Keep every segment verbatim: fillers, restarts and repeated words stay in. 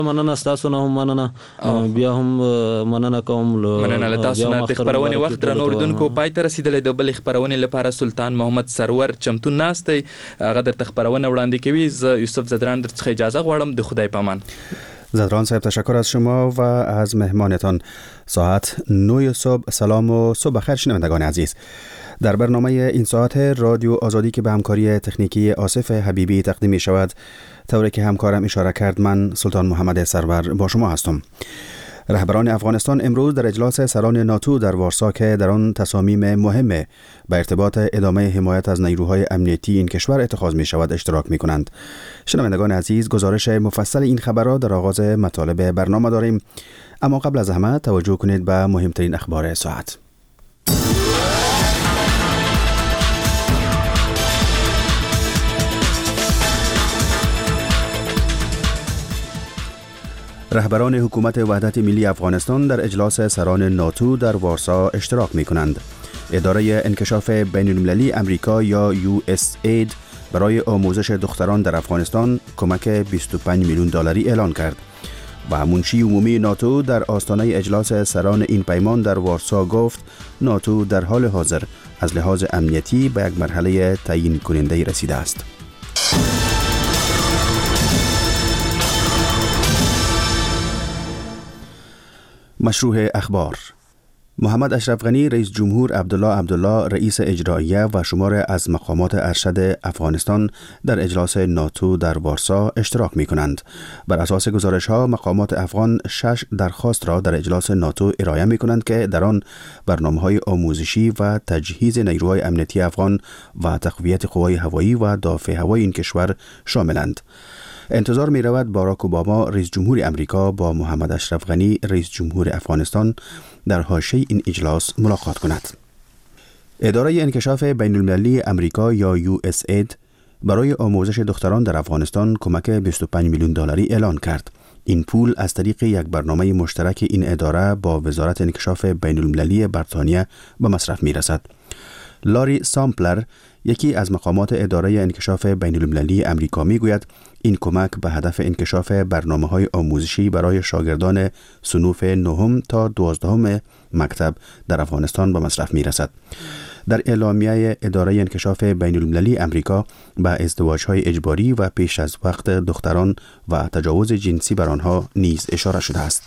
مننه تاسو نه هم مننه بیا هم مننه کوم مننه له تاسو نه د خبرونې وخت درنو اوریدونکو پای ته رسیدلې د بل خبرونې لپاره سلطان محمد سرور چمتو ناستي هغه د خبرونه وړاندې کوي ز یوسف زدران درڅخه اجازه غواړم د خدای پامان. زدران صاحب تشکر از شما و از مهمانتان. ساعت نه صبح. سلام و صبح بخیر شنوندگان عزیز. در برنامه این ساعت رادیو آزادی که به همکاری تکنیکی آصف حبیبی تقدیم می شود، طوری که همکارم اشاره کرد، من سلطان محمد سرور با شما هستم. رهبران افغانستان امروز در اجلاس سران ناتو در وارسا که در آن تصامیم مهم به ارتباط ادامه حمایت از نیروهای امنیتی این کشور اتخاذ می شود اشتراک می کنند. شنوندگان عزیز، گزارش مفصل این خبرها در آغاز مطالب برنامه داریم، اما قبل از همه توجه کنید به مهمترین اخبار ساعت. رهبران حکومت وحدت ملی افغانستان در اجلاس سران ناتو در وارسا اشتراک می کنند. اداره انکشاف بین المللی امریکا یا یو اس اید برای آموزش دختران در افغانستان کمک بیست و پنج میلیون دلاری اعلان کرد و منشی عمومی ناتو در آستانه اجلاس سران این پیمان در وارسا گفت ناتو در حال حاضر از لحاظ امنیتی به یک مرحله تعیین کننده رسیده است. مشروع اخبار. محمد اشرف غنی رئیس جمهور عبدالله عبدالله رئیس اجراییه و شمار از مقامات ارشد افغانستان در اجلاس ناتو در وارسا اشتراک می کنند. بر اساس گزارش ها مقامات افغان شش درخواست را در اجلاس ناتو ارائه می کنند که در آن برنامه های آموزشی و تجهیز نیروهای امنیتی افغان و تقویت قوای هوایی و دافع هوایی این کشور شاملند. انتظار می رود باراک اوباما رئیس جمهور امریکا با محمد اشرف غنی رئیس جمهور افغانستان در حاشیه این اجلاس ملاقات کند. اداره انکشاف بین المللی امریکا یا یو اس اید برای آموزش دختران در افغانستان کمک بیست و پنج میلیون دلاری اعلان کرد. این پول از طریق یک برنامه مشترک این اداره با وزارت انکشاف بین المللی بریتانیا به مصرف می رسد. لاری سامپلر، یکی از مقامات اداره انکشاف بین المللی امریکا می گوید این کمک به هدف انکشاف برنامه‌های آموزشی برای شاگردان صنوف نهم تا دوازدهم مکتب در افغانستان به مصرف می رسد. در اعلامیه اداره انکشاف بین المللی امریکا به ازدواج‌های اجباری و پیش از وقت دختران و تجاوز جنسی بر آنها نیز اشاره شده است.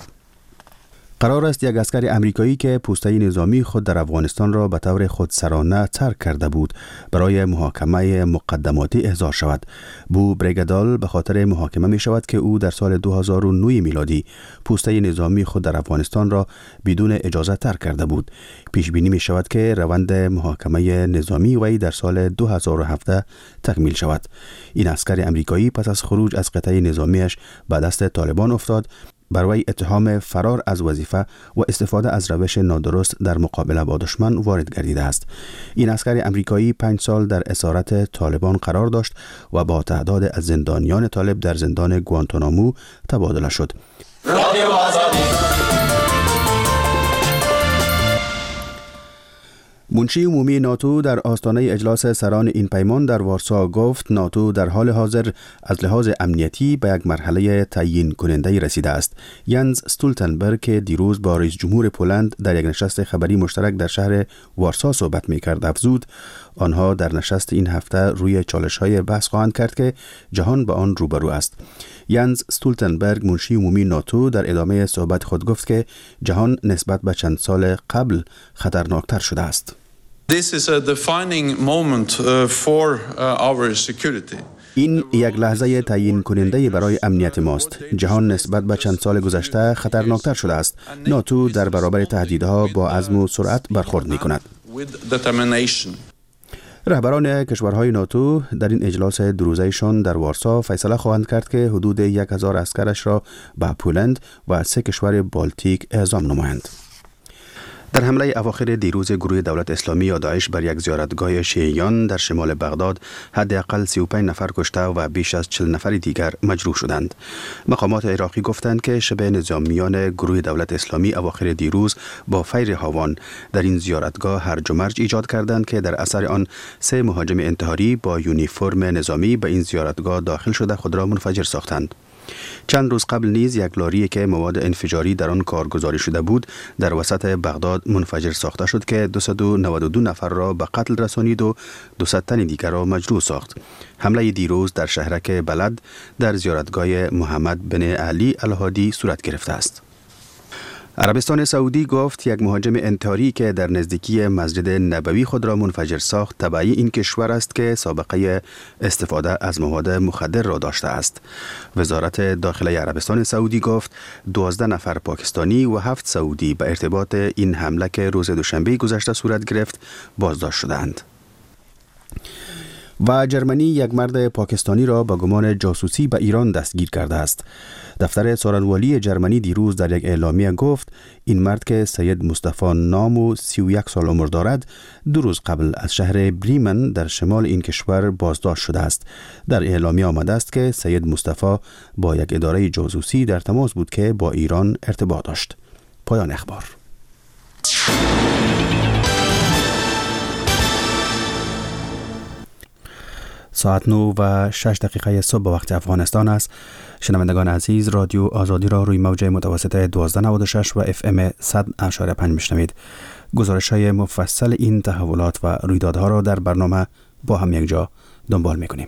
قرار است یک عسکر امریکایی که پوسته نظامی خود در افغانستان را به طور خودسرانه ترک کرده بود برای محاکمه مقدماتی احضار شود. بو بریگدال به خاطر محاکمه می شود که او در سال دو هزار و نه میلادی پوسته نظامی خود در افغانستان را بدون اجازه ترک کرده بود. پیش بینی می شود که روند محاکمه نظامی وی در سال دو هزار و هفده تکمیل شود. این عسکر امریکایی پس از خروج از قطعه نظامیش به دست طالبان افتاد. بر وی اتهام فرار از وظیفه و استفاده از روش نادرست در مقابله با دشمن وارد گردیده است. این عسکر امریکایی پنج سال در اسارت طالبان قرار داشت و با تعداد از زندانیان طالب در زندان گوانتانامو تبادله شد. رادیو آزادی. منشی عمومی ناتو در آستانه اجلاس سران این پیمان در وارسا گفت ناتو در حال حاضر از لحاظ امنیتی به یک مرحله تعیین کننده رسیده است. ینز استولتنبرگ که دیروز با رئیس جمهور پولند در یک نشست خبری مشترک در شهر وارسا صحبت می‌کرد افزود آنها در نشست این هفته روی چالش‌های بحث خواهند کرد که جهان با آن روبرو است. ینز استولتنبرگ منشی عمومی ناتو در ادامه صحبت خود گفت که جهان نسبت به چند سال قبل خطرناکتر شده است. This is a defining moment for our security. این یک لحظه تعیین کننده برای امنیت ماست. جهان نسبت به چند سال گذشته خطرناکتر شده است. ناتو در برابر تهدیدها با عزم و سرعت برخورد می کند. رهبران کشورهای ناتو در این اجلاس دو روزه‌شان در وارسا فیصله خواهند کرد که حدود یک هزار عسکرش را به پولند و سه کشور بالتیک اعزام نمایند. در حمله اواخر دیروز گروه دولت اسلامی یا داعش بر یک زیارتگاه شیعیان در شمال بغداد حداقل سی و پنج نفر کشته و بیش از چهل نفر دیگر مجروح شدند. مقامات عراقی گفتند که شبه نظامیان گروه دولت اسلامی اواخر دیروز با فیر هاوان در این زیارتگاه هرج و مرج ایجاد کردند که در اثر آن سه مهاجم انتحاری با یونیفرم نظامی به این زیارتگاه داخل شده خود را منفجر ساختند. چند روز قبل نیز یک لاری که مواد انفجاری در آن کارگزاری شده بود در وسط بغداد منفجر ساخته شد که دویست و نود و دو نفر را به قتل رسانید و دویست تن دیگر را مجروح ساخت. حمله دیروز در شهرک بلد در زیارتگاه محمد بن علی الهادی صورت گرفته است. عربستان سعودی گفت یک مهاجم انتحاری که در نزدیکی مسجد نبوی خود را منفجر ساخت تبعی این کشور است که سابقه استفاده از مواد مخدر را داشته است. وزارت داخله عربستان سعودی گفت دوازده نفر پاکستانی و هفت سعودی به ارتباط این حمله که روز دوشنبه گذشته صورت گرفت بازداشت شدند. و جرمنی یک مرد پاکستانی را با گمان جاسوسی به ایران دستگیر کرده است. دفتر سارنوالی جرمنی دیروز در یک اعلامیه گفت این مرد که سید مصطفی نام و سی و یک سال عمر دارد دو روز قبل از شهر بریمن در شمال این کشور بازداشت شده است. در اعلامیه آمده است که سید مصطفی با یک اداره جاسوسی در تماس بود که با ایران ارتباط داشت. پایان اخبار. ساعت نه و شش دقیقه صبح به وقت افغانستان است. شنوندگان عزیز، رادیو آزادی را روی موج متوسط دوازده نود و شش و اف ام صد اشاره پنج میشنوید. گزارش های مفصل این تحولات و رویدادها را در برنامه با هم یک جا دنبال میکنیم.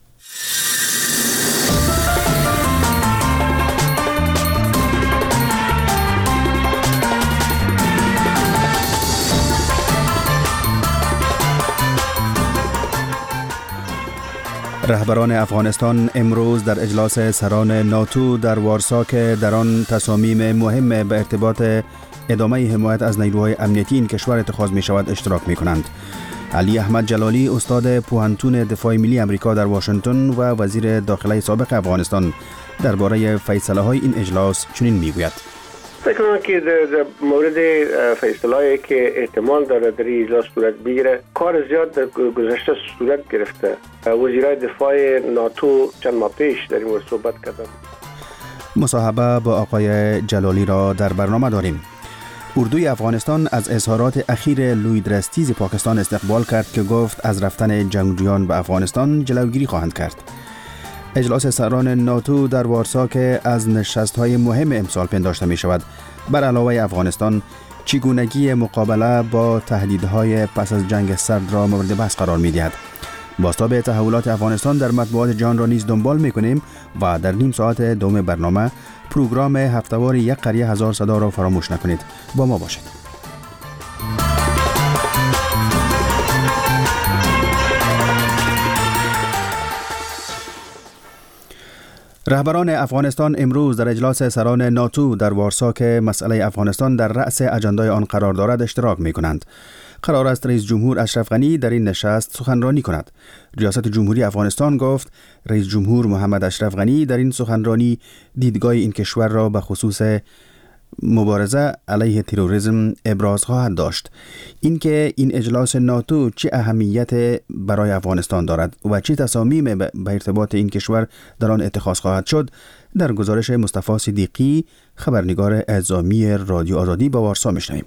رهبران افغانستان امروز در اجلاس سران ناتو در وارسا که در آن تصامیم مهم به ارتباط ادامه حمایت از نیروهای امنیتی این کشور اتخاذ می شود اشتراک می کنند. علی احمد جلالی استاد پوهنتون دفاع ملی امریکا در واشنگتن و وزیر داخله سابق افغانستان درباره فیصله های این اجلاس چنین می گوید: فکر کنم که در مورد فیصله‌ای که احتمال داره در این اجلاس صورت بگیره کار زیاد در گذشته صورت گرفته. وزیرای دفاع ناتو چند ماه پیش در این مورد صحبت کردن. مصاحبه با آقای جلالی را در برنامه داریم. اردوی افغانستان از اظهارات اخیر لوید رستیز پاکستان استقبال کرد که گفت از رفتن جنگجویان به افغانستان جلوگیری خواهند کرد. اجلاس سران ناتو در وارسا که از نشست‌های مهم امسال پنداشته می شود بر علاوه افغانستان چگونگی مقابله با تهدیدهای پس از جنگ سرد را مورد بحث قرار می دهد. بازتاب تحولات افغانستان در مطبوعات جهان را نیز دنبال می کنیم و در نیم ساعت دوم برنامه پروگرام هفته‌وار یک قریه هزار صدا را فراموش نکنید. با ما باشید. رهبران افغانستان امروز در اجلاس سران ناتو در وارسا که مسئله افغانستان در رأس اجندای آن قرار دارد اشتراک می کنند. قرار است رئیس جمهور اشرف غنی در این نشست سخنرانی کند. ریاست جمهوری افغانستان گفت رئیس جمهور محمد اشرف غنی در این سخنرانی دیدگاه این کشور را به خصوص مبارزه علیه تروریسم ابراز خواهد داشت. اینکه این اجلاس ناتو چه اهمیت برای افغانستان دارد و چه تصامیم به ارتباط این کشور در آن اتخاذ خواهد شد در گزارش مصطفی صدیقی خبرنگار اعزامی رادیو آزادی با وارسا میشنویم.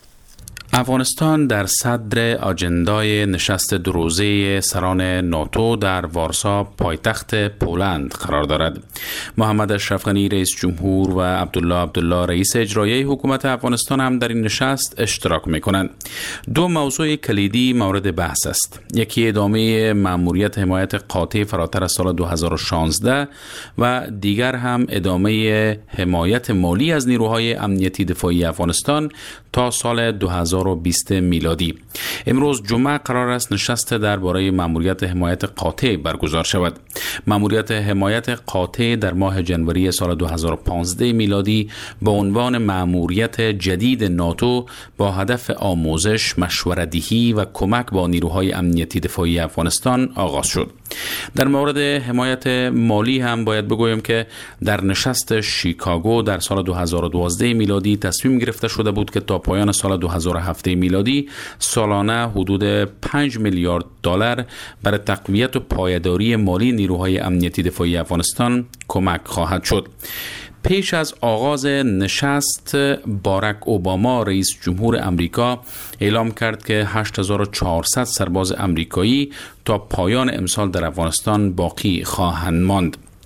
افغانستان در صدر آجندای نشست دو روزه سران ناتو در وارسا پایتخت پولند قرار دارد. محمد اشرف غنی رئیس جمهور و عبدالله عبدالله رئیس اجرایی حکومت افغانستان هم در این نشست اشتراک می‌کنند. دو موضوع کلیدی مورد بحث است. یکی ادامه مأموریت حمایت قاطع فراتر از سال دو هزار و شانزده و دیگر هم ادامه حمایت مالی از نیروهای امنیتی دفاعی افغانستان تا سال دو هزار و بیست میلادی. امروز جمعه قرار است نشست درباره مأموریت حمایت قاطع برگزار شود. مأموریت حمایت قاطع در ماه جنوری سال دو هزار و پانزده میلادی با عنوان مأموریت جدید ناتو با هدف آموزش، مشوره‌دهی و کمک با نیروهای امنیتی دفاعی افغانستان آغاز شد. در مورد حمایت مالی هم باید بگویم که در نشست شیکاگو در سال دو هزار و دوازده میلادی تصمیم گرفته شده بود که تا پایان سال دو هزار و هفت میلادی سالانه حدود پنج میلیارد دلار برای تقویت و پایداری مالی نیروهای امنیتی دفاعی افغانستان کمک خواهد شد. پیش از آغاز نشست باراک اوباما رئیس جمهور امریکا اعلام کرد که هشت هزار و چهارصد سرباز امریکایی تا پایان امسال در افغانستان باقی خواهند ماند.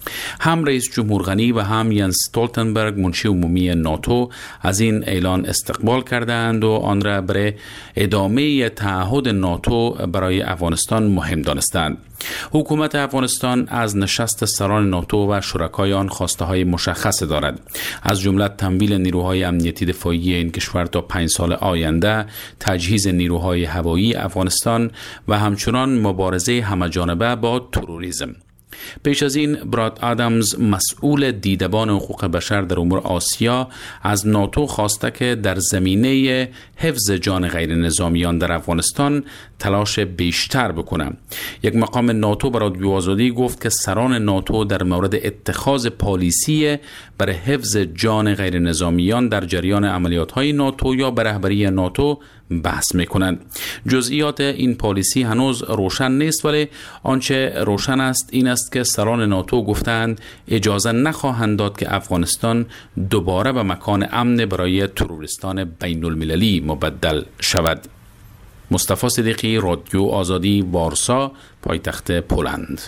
هم رئیس جمهور غنی و هم ینس استولتنبرگ منشی عمومی ناتو از این اعلان استقبال کردند و آن را برای ادامه تعهد ناتو برای افغانستان مهم دانستند. حکومت افغانستان از نشست سران ناتو و شرکای آن خواسته های مشخص دارد، از جمله تمویل نیروهای امنیتی دفاعی این کشور تا پنج سال آینده، تجهیز نیروهای هوایی افغانستان و همچنان مبارزه همه‌جانبه با تروریسم. پیش از این براد آدامز مسئول دیدبان حقوق بشر در امور آسیا از ناتو خواسته که در زمینه حفظ جان غیر نظامیان در افغانستان تلاش بیشتر بکنه. یک مقام ناتو برای رادیو آزادی گفت که سران ناتو در مورد اتخاذ پالیسی برای حفظ جان غیر نظامیان در جریان عملیات‌های ناتو یا به رهبری ناتو بحث میکنند. جزئیات این پالیسی هنوز روشن نیست، ولی آنچه روشن است این است که سران ناتو گفتند اجازه نخواهند داد که افغانستان دوباره به مکان امن برای تروریستان بین المللی مبدل شود. مصطفی صدیقی، رادیو آزادی، وارسا، پایتخت پولند.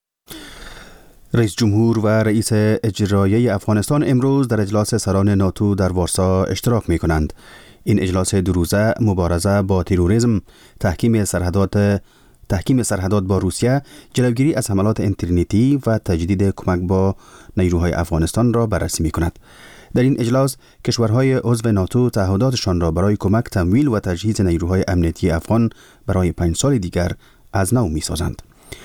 رئیس جمهور و رئیس اجرایی افغانستان امروز در اجلاس سران ناتو در وارسا اشتراک می کنند. این اجلاس دو روزه مبارزه با تروریسم، تحکیم سرحدات تحکیم سرحدات با روسیه، جلوگیری از حملات اینترنتی و تجدید کمک با نیروهای افغانستان را بررسی می کند. در این اجلاس کشورهای عضو ناتو تعهداتشان را برای کمک، تمویل و تجهیز نیروهای امنیتی افغان برای پنج سال دیگر از نو می سازند.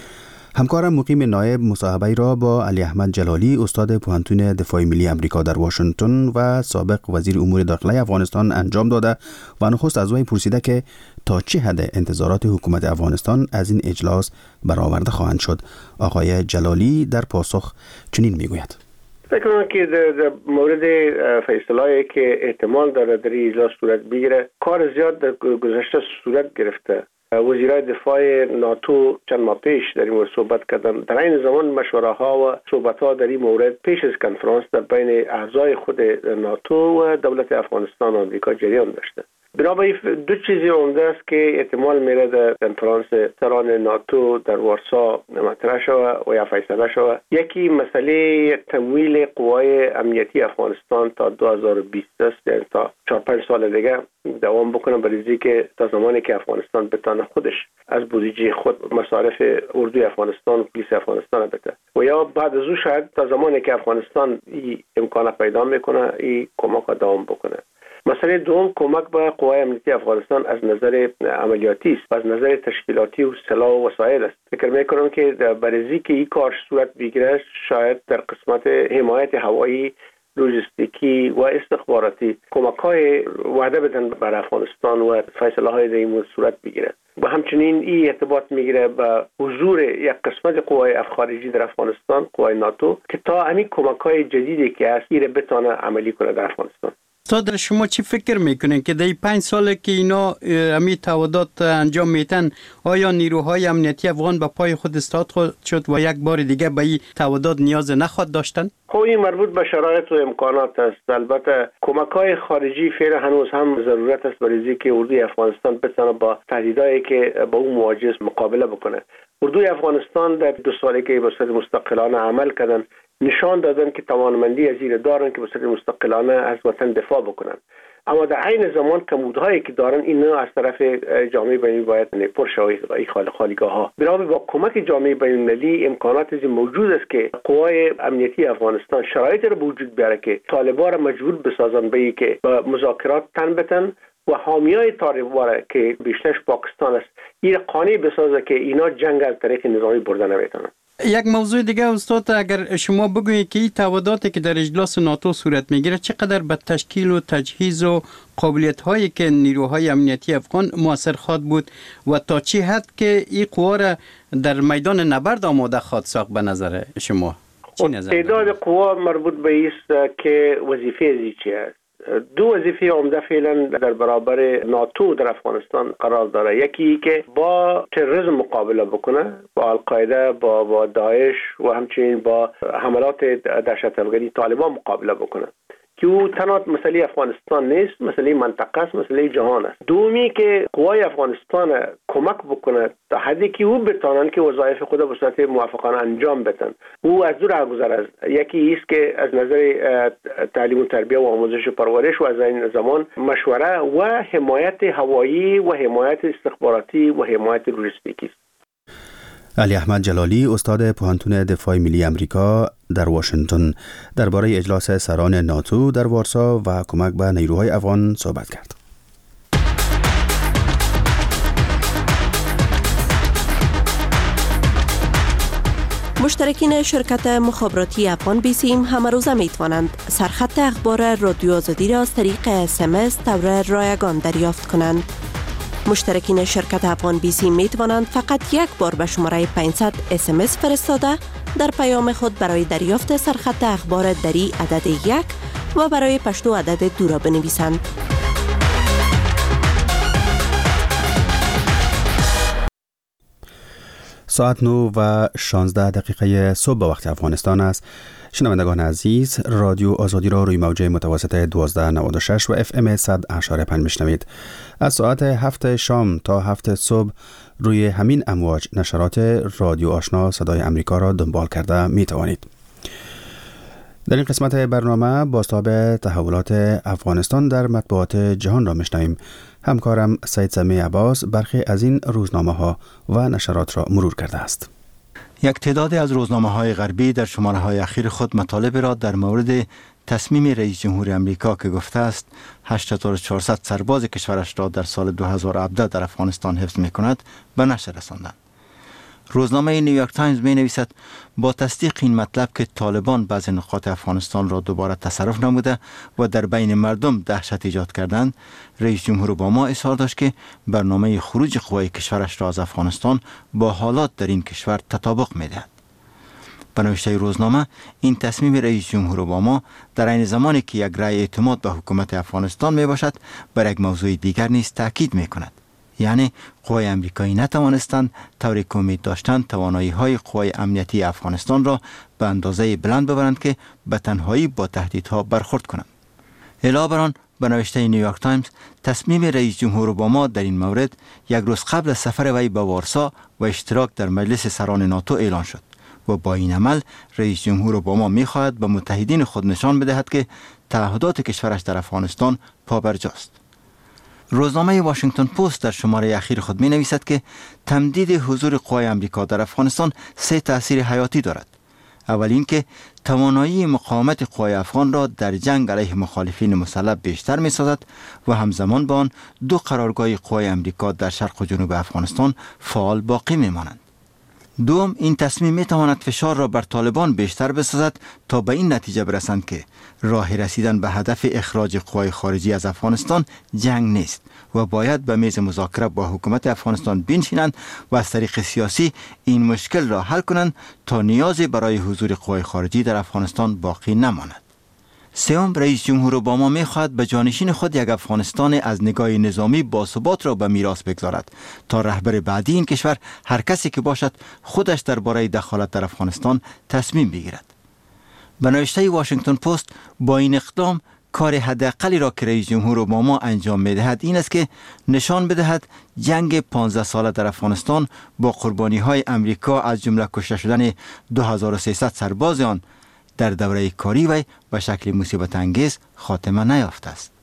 همکارم مقیم نایب مصاحبه را با علی احمد جلالی، استاد پوهنتون دفاع ملی امریکا در واشنگتن و سابق وزیر امور داخلی افغانستان انجام داده و نخست از وی پرسیده که تا چه حد انتظارات حکومت افغانستان از این اجلاس برآورده خواهند شد. آقای جلالی در پاسخ چنین میگوید: فکر کنم که در مورد فیصله‌ای که احتمال داره در این اجلاس صورت بگیره، کار زیاد در گذشته صورت گرفته. وزیرای دفاع ناتو چند ماه پیش در این مورد صحبت کردن. در این زمان مشوره ها و صحبت ها در این مورد پیش از کنفرانس در بین اعضای خود ناتو و دولت افغانستان و آمریکا جریان داشته. بنابراین دو چیزی عمده است که احتمال میره در کنفرانس سران ناتو در وارسا مطرح شود و یا فیصله شود. یکی مسئله تمویل قوای امنیتی افغانستان تا دو هزار و بیست است، یعنی تا چهار پنج سال دیگه دوام بکنه، برای که تا زمانی که افغانستان بتونه خودش از بودجه خود مصارف اردوی افغانستان و پلیس افغانستان بده، و یا بعد از او شاید تا زمانی که افغانستان این امکان پیدا میکنه این کمک دوام بکنه. مسئله دوم کمک به قوای امنیتی افغانستان از نظر عملیاتی است و از نظر تشکیلاتی و سلاح و وسایل است. فکر میکنم که برای که این کار صورت بگیره شاید در قسمت حمایت هوایی، لوجستیکی و استخباراتی کمک های وعده بدن بر افغانستان و فیصله های در این صورت بگیره. و همچنین این ارتباط میگیره به حضور یک قسمت قوای خارجی در افغانستان، قوای ناتو، که تا همین کمک های جدیدی که هست ایره بتونه عملی کنه در افغانستان. استاد، شما چی فکر میکنین که در پنج سال که اینا امی تعهدات انجام میتن، آیا نیروهای امنیتی افغان به پای خود استاد خود شد و یک بار دیگه به این تعهدات نیاز نخواد داشتن؟ خب این مربوط به شرایط و امکانات است. البته کمک های خارجی فعلا هنوز هم ضرورت است برای که اردوی افغانستان بتونه با تهدیدایی که با اون مواجه مقابله بکنه. اردوی افغانستان در دو سالی که به صورت مستقلانه عمل کردن نشان دادن که توانمندی از این دارن که به صورت مستقلانه از وطن دفاع بکنن، اما در عین زمان کمبودهایی که دارن اینا از طرف جامعه بین‌المللی باید پر شود. این خالیگاه ها برای با کمک جامعه بین‌المللی امکانات از موجود است که قوای امنیتی افغانستان شرایط را وجود بیاره که طالبان را مجبور بسازن به که با مذاکرات تن بتن و حامیای طالبان که بیشترش پاکستان است این قانع بسازه که اینا جنگ از طریق نظامی برده نمیتونن. یک موضوع دیگه استاد، اگر شما بگویید که این تعهداتی که در اجلاس ناتو صورت میگیره چقدر به تشکیل و تجهیز و قابلیت هایی که نیروهای امنیتی افغان موثر خواهد بود و تا چه حد که این قوا را در میدان نبرد آماده خواهد ساخت به نظر شما؟ تعداد قوا مربوط به است که وظیفه ازی چی است. دو وظیفه عمده فعلا در برابر ناتو در افغانستان قرار داره. یکی که با تروریسم مقابله بکنه، با القاعده، با با داعش و همچنین با حملات دهشت‌افکنی طالبان مقابله بکنه. که او تنها مسئله افغانستان نیست، مسئله منطقه است، مسئله جهان است. دومی که قوای افغانستان کمک بکنه تا حدی که او بتونن که وظایف خود به صورت موافقانه انجام بدن. او از دو راه گذر است. یکی است که از نظر تعلیم و تربیت و آموزش و پرورش و از این زمان مشوره و حمایت هوایی و حمایت استخباراتی و حمایت لوجستیکی است. علی احمد جلالی، استاد پوهنتون دفاع ملی امریکا در واشنگتن، درباره اجلاس سران ناتو در وارسا و کمک به نیروهای افغان صحبت کرد. مشترکین شرکت مخابراتی افغان بیسیم همه روزه می توانند سرخط اخبار رادیو آزادی را از طریق اس ام اس طور رایگان دریافت کنند. مشترکین شرکت افغان بیسیم می توانند فقط یک بار به شماره پانصد اس ام اس فرستاده در پیام خود برای دریافت سرخط اخبار دری عدد یک و برای پشتو عدد دو را بنویسند. ساعت نو و شانزده دقیقه صبح به وقت افغانستان است. شنوندگان عزیز، رادیو آزادی را روی موج متوسط دوازده نود و شش و اف ام صد اشاره پنج میشنوید. از ساعت هفت شام تا هفت صبح روی همین امواج نشرات رادیو آشنا صدای امریکا را دنبال کرده می توانید. در این قسمت برنامه بازتاب تحولات افغانستان در مطبوعات جهان را میشنویم. همکارم سید سمی عباس برخی از این روزنامه ها و نشرات را مرور کرده است. یک تعدادی از روزنامه‌های غربی در شماره‌های اخیر خود مطالب را در مورد تصمیم رئیس جمهور امریکا که گفته است هشت هزار و چهارصد سرباز کشورش را در سال دو هزار و هفده در افغانستان حفظ می‌کند به نشر رساندند. روزنامه نیویورک تایمز می نویسد با تصدیق این مطلب که طالبان بعضی نقاط افغانستان را دوباره تصرف نموده و در بین مردم دهشت ایجاد کردند، رئیس جمهور اوباما اصرار داشت که برنامه خروج قوای کشورش را از افغانستان با حالات در این کشور تطابق می دهد. به نوشته روزنامه، این تصمیم رئیس جمهور اوباما در عین زمانی که یک رأی اعتماد به حکومت افغانستان می باشد، بر یک موضوع دیگر نیز تاکید می کند. یعنی قوای امریکایی نتوانستند طوری که امید داشتند توانایی های قوای امنیتی افغانستان را به اندازه بلند ببرند که به تنهایی با تهدیدها برخورد کنند. علاوه بر آن، به نوشته نیویورک تایمز، تصمیم رئیس جمهور اوباما در این مورد یک روز قبل از سفر وی به وارسا و اشتراک در مجلس سران ناتو اعلان شد و با این عمل رئیس جمهور اوباما می‌خواهد به متحدین خود نشان بدهد که تعهدات کشورش در افغانستان پابرجاست. روزنامه واشنگتن پست در شماره اخیر خود می نویسد که تمدید حضور قوای امریکا در افغانستان سه تأثیر حیاتی دارد. اول این که توانایی مقاومت قوای افغان را در جنگ علیه مخالفین مسلح بیشتر می سازد و همزمان با آن دو قرارگاه قوای امریکا در شرق و جنوب افغانستان فعال باقی می مانند. دوم، این تصمیم می تواند فشار را بر طالبان بیشتر بسازد تا به این نتیجه برسند که راه رسیدن به هدف اخراج قوای خارجی از افغانستان جنگ نیست و باید به میز مذاکره با حکومت افغانستان بنشینند و از طریق سیاسی این مشکل را حل کنند تا نیازی برای حضور قوای خارجی در افغانستان باقی نماند. سوم، رئیس جمهور اوباما می‌خواهد به جانشین خود یک افغانستان از نگاه نظامی باثبات را به میراث بگذارد تا رهبر بعدی این کشور هر کسی که باشد خودش درباره دخالت در افغانستان تصمیم بگیرد. به نوشته واشنگتن پست، با این اقدام کار حداقلی را که رئیس جمهور اوباما انجام می‌دهد این است که نشان بدهد جنگ پانزده ساله در افغانستان با قربانی‌های امریکا از جمله کشته شدن دو هزار و سیصد سرباز آن در دوره کاری وی به شکل مصیبت انگیز خاتمه نیافته است.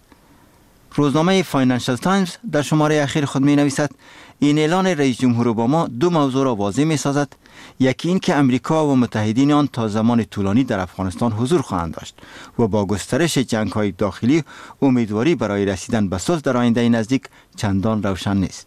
روزنامه فاینانشل تایمز در شماره اخیر خود می نویسد این اعلان رئیس جمهور اوباما دو موضوع را واضح می سازد. یکی این که امریکا و متحدین آن تا زمان طولانی در افغانستان حضور خواهند داشت و با گسترش جنگ‌های داخلی امیدواری برای رسیدن به صلح در آینده نزدیک چندان روشن نیست.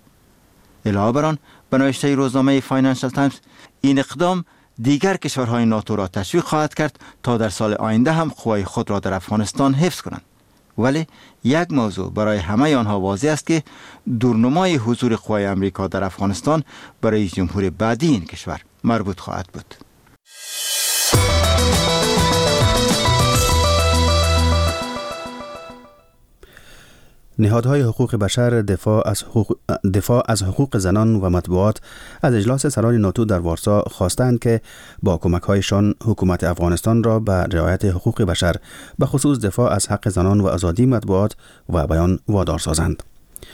علاوه بر آن، به نوشته روزنامه فاینانشل تایمز، این اقدام دیگر کشورهای ناتو را تشویق خواهد کرد تا در سال آینده هم قوای خود را در افغانستان حفظ کنند. ولی یک موضوع برای همه آنها واضح است که دورنمای حضور قوای امریکا در افغانستان برای رئیس جمهور بعدی این کشور مربوط خواهد بود. نهادهای حقوق بشر دفاع از حقوق, دفاع از حقوق زنان و مطبوعات از اجلاس سران ناتو در وارسا خواستند که با کمک‌هایشان حکومت افغانستان را به رعایت حقوق بشر به خصوص دفاع از حق زنان و آزادی مطبوعات و بیان وادار سازند.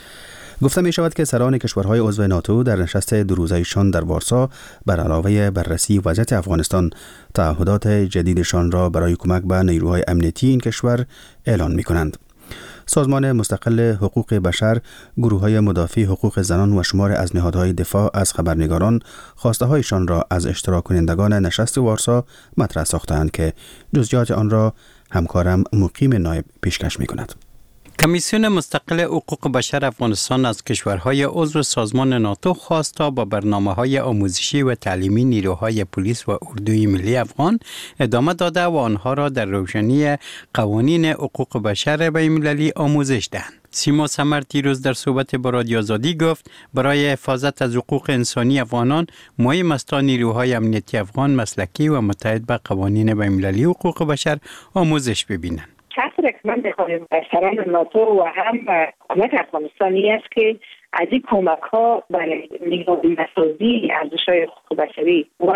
گفته می شود که سران کشورهای عضو ناتو در نشست دو روزه‌ایشان در وارسا بر علاوه بررسی وضعیت افغانستان تعهدات جدیدشان را برای کمک به نیروهای امنیتی این کشور اعلان می کنند. سازمان مستقل حقوق بشر، گروه‌های مدافع حقوق زنان و شمار از نهادهای دفاع از خبرنگاران خواسته‌هایشان را از اشتراک کنندگان نشست وارسا مطرح ساختند که جزئیات آن را همکارم مقیم نایب پیشکش می‌کند. کمیسیون مستقل حقوق بشر افغانستان از کشورهای عضو سازمان ناتو خواست تا با برنامه‌های آموزشی و تعلیمی نیروهای پلیس و اردوی ملی افغان ادامه داده و آنها را در روشنی قوانین حقوق بشر بین‌المللی آموزش دهند. سیما سمر دیروز در صحبت با رادیو آزادی گفت برای حفاظت از حقوق انسانی افغانان مهم است تا نیروهای امنیتی افغان مسلکی و متحد به قوانین بین‌المللی حقوق بشر آموزش ببینند. شرط رقمن بخواهیم سران ناتو و هم حکومت افغانستانی است که از این کمک ها برای نگاه مسازی ارزش‌های حقوق بشری و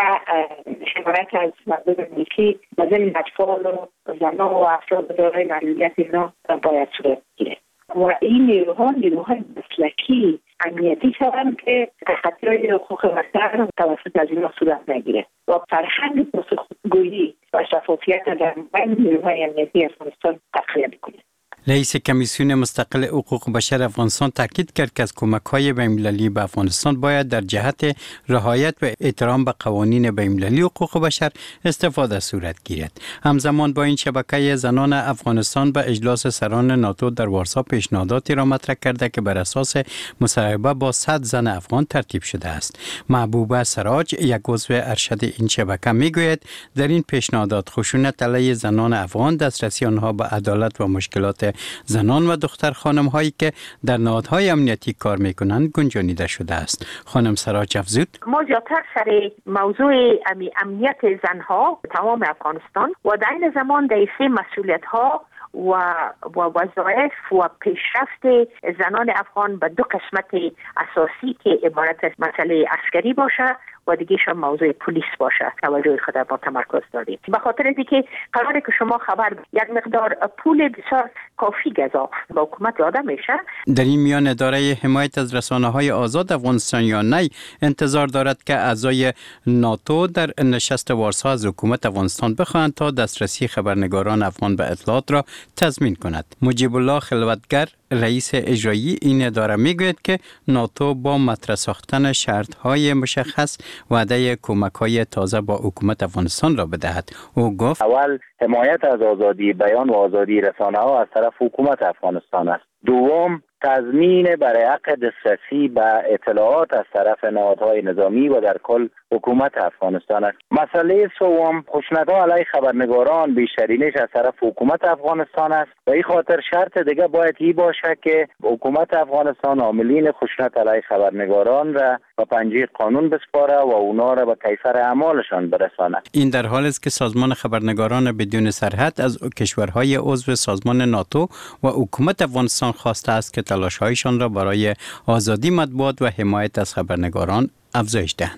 حمایت از مردم ملکی و ضمن اطفال و زنان و افراد دارای معلولیت اینا باید صورت گیره و این نیروها نیروهای مسلکی امنیتی شوند که تخطی‌های حقوق بشر توسط از اینا صورت نگیره و فرهنگ پاسخگویی و شفافیت در بین نیروهای امنیتی افغانستان تقویت کنه. رئیس کمیسیون مستقل حقوق بشر افغانستان تاکید کرد که از کمک‌های بین‌المللی به افغانستان باید در جهت رعایت و احترام به قوانین بین‌المللی حقوق بشر استفاده صورت گیرد. همزمان با این شبکه زنان افغانستان به اجلاس سران ناتو در وارسا پیشنهاداتی را مطرح کرده که بر اساس مصاحبه با صد زن افغان ترتیب شده است. محبوبه سراج یک عضو ارشد این شبکه میگوید در این پیشنهادات خشونت علیه زنان افغان، دسترسی آنها به عدالت و مشکلات زنان و دختر خانم هایی که در نهادهای امنیتی کار میکنند گنجانیده شده است. خانم سراج افزود: ما زیادتر سر موضوع امنیت زنها تمام افغانستان و در این زمان در سه مسئولیت ها و و وظایف و پیشرفت زنان افغان به دو قسمت اساسی که عبارت از مسئله عسکری باشه و دیگه‌ش موضوع پلیس باشه توجه خود با تمرکز دادیم. به خاطر اینکه قراره که شما خبر یک مقدار پول بسیار کافی گزاف با حکومت داده میشه. در این میان اداره حمایت از رسانه‌های آزاد افغانستان یا نی انتظار دارد که اعضای ناتو در نشست وارسا از حکومت افغانستان بخواهند تا دسترسی خبرنگاران افغان به اطلاعات را تضمین کند. مجیب الله خلوتگر رئیس اجرایی این اداره میگوید که ناتو با مطرح ساختن شرط‌های مشخص وعده کمک‌های تازه با حکومت افغانستان را بدهد. او گفت: اول حمایت از آزادی بیان و آزادی رسانه‌ها از طرف حکومت افغانستان است. دوم تضمین برای حق دسترسی به اطلاعات از طرف نهادهای نظامی و در کل حکومت افغانستان است. مسئله سوم خشونت‌ها علیه خبرنگاران بیشترینش از طرف حکومت افغانستان است و این خاطر شرط دیگه باید این باشه که حکومت افغانستان عاملین خشونت علیه خبرنگاران را به پنجه قانون بسپاره و اونا را به کیفر اعمالشان برساند. این در حالی است که سازمان خبرنگاران بدون سرحد از کشورهای عضو سازمان ناتو و حکومت افغانستان خواسته است که تلاش‌هایشان را برای آزادی مطبوعات و حمایت از خبرنگاران افزایش دهند.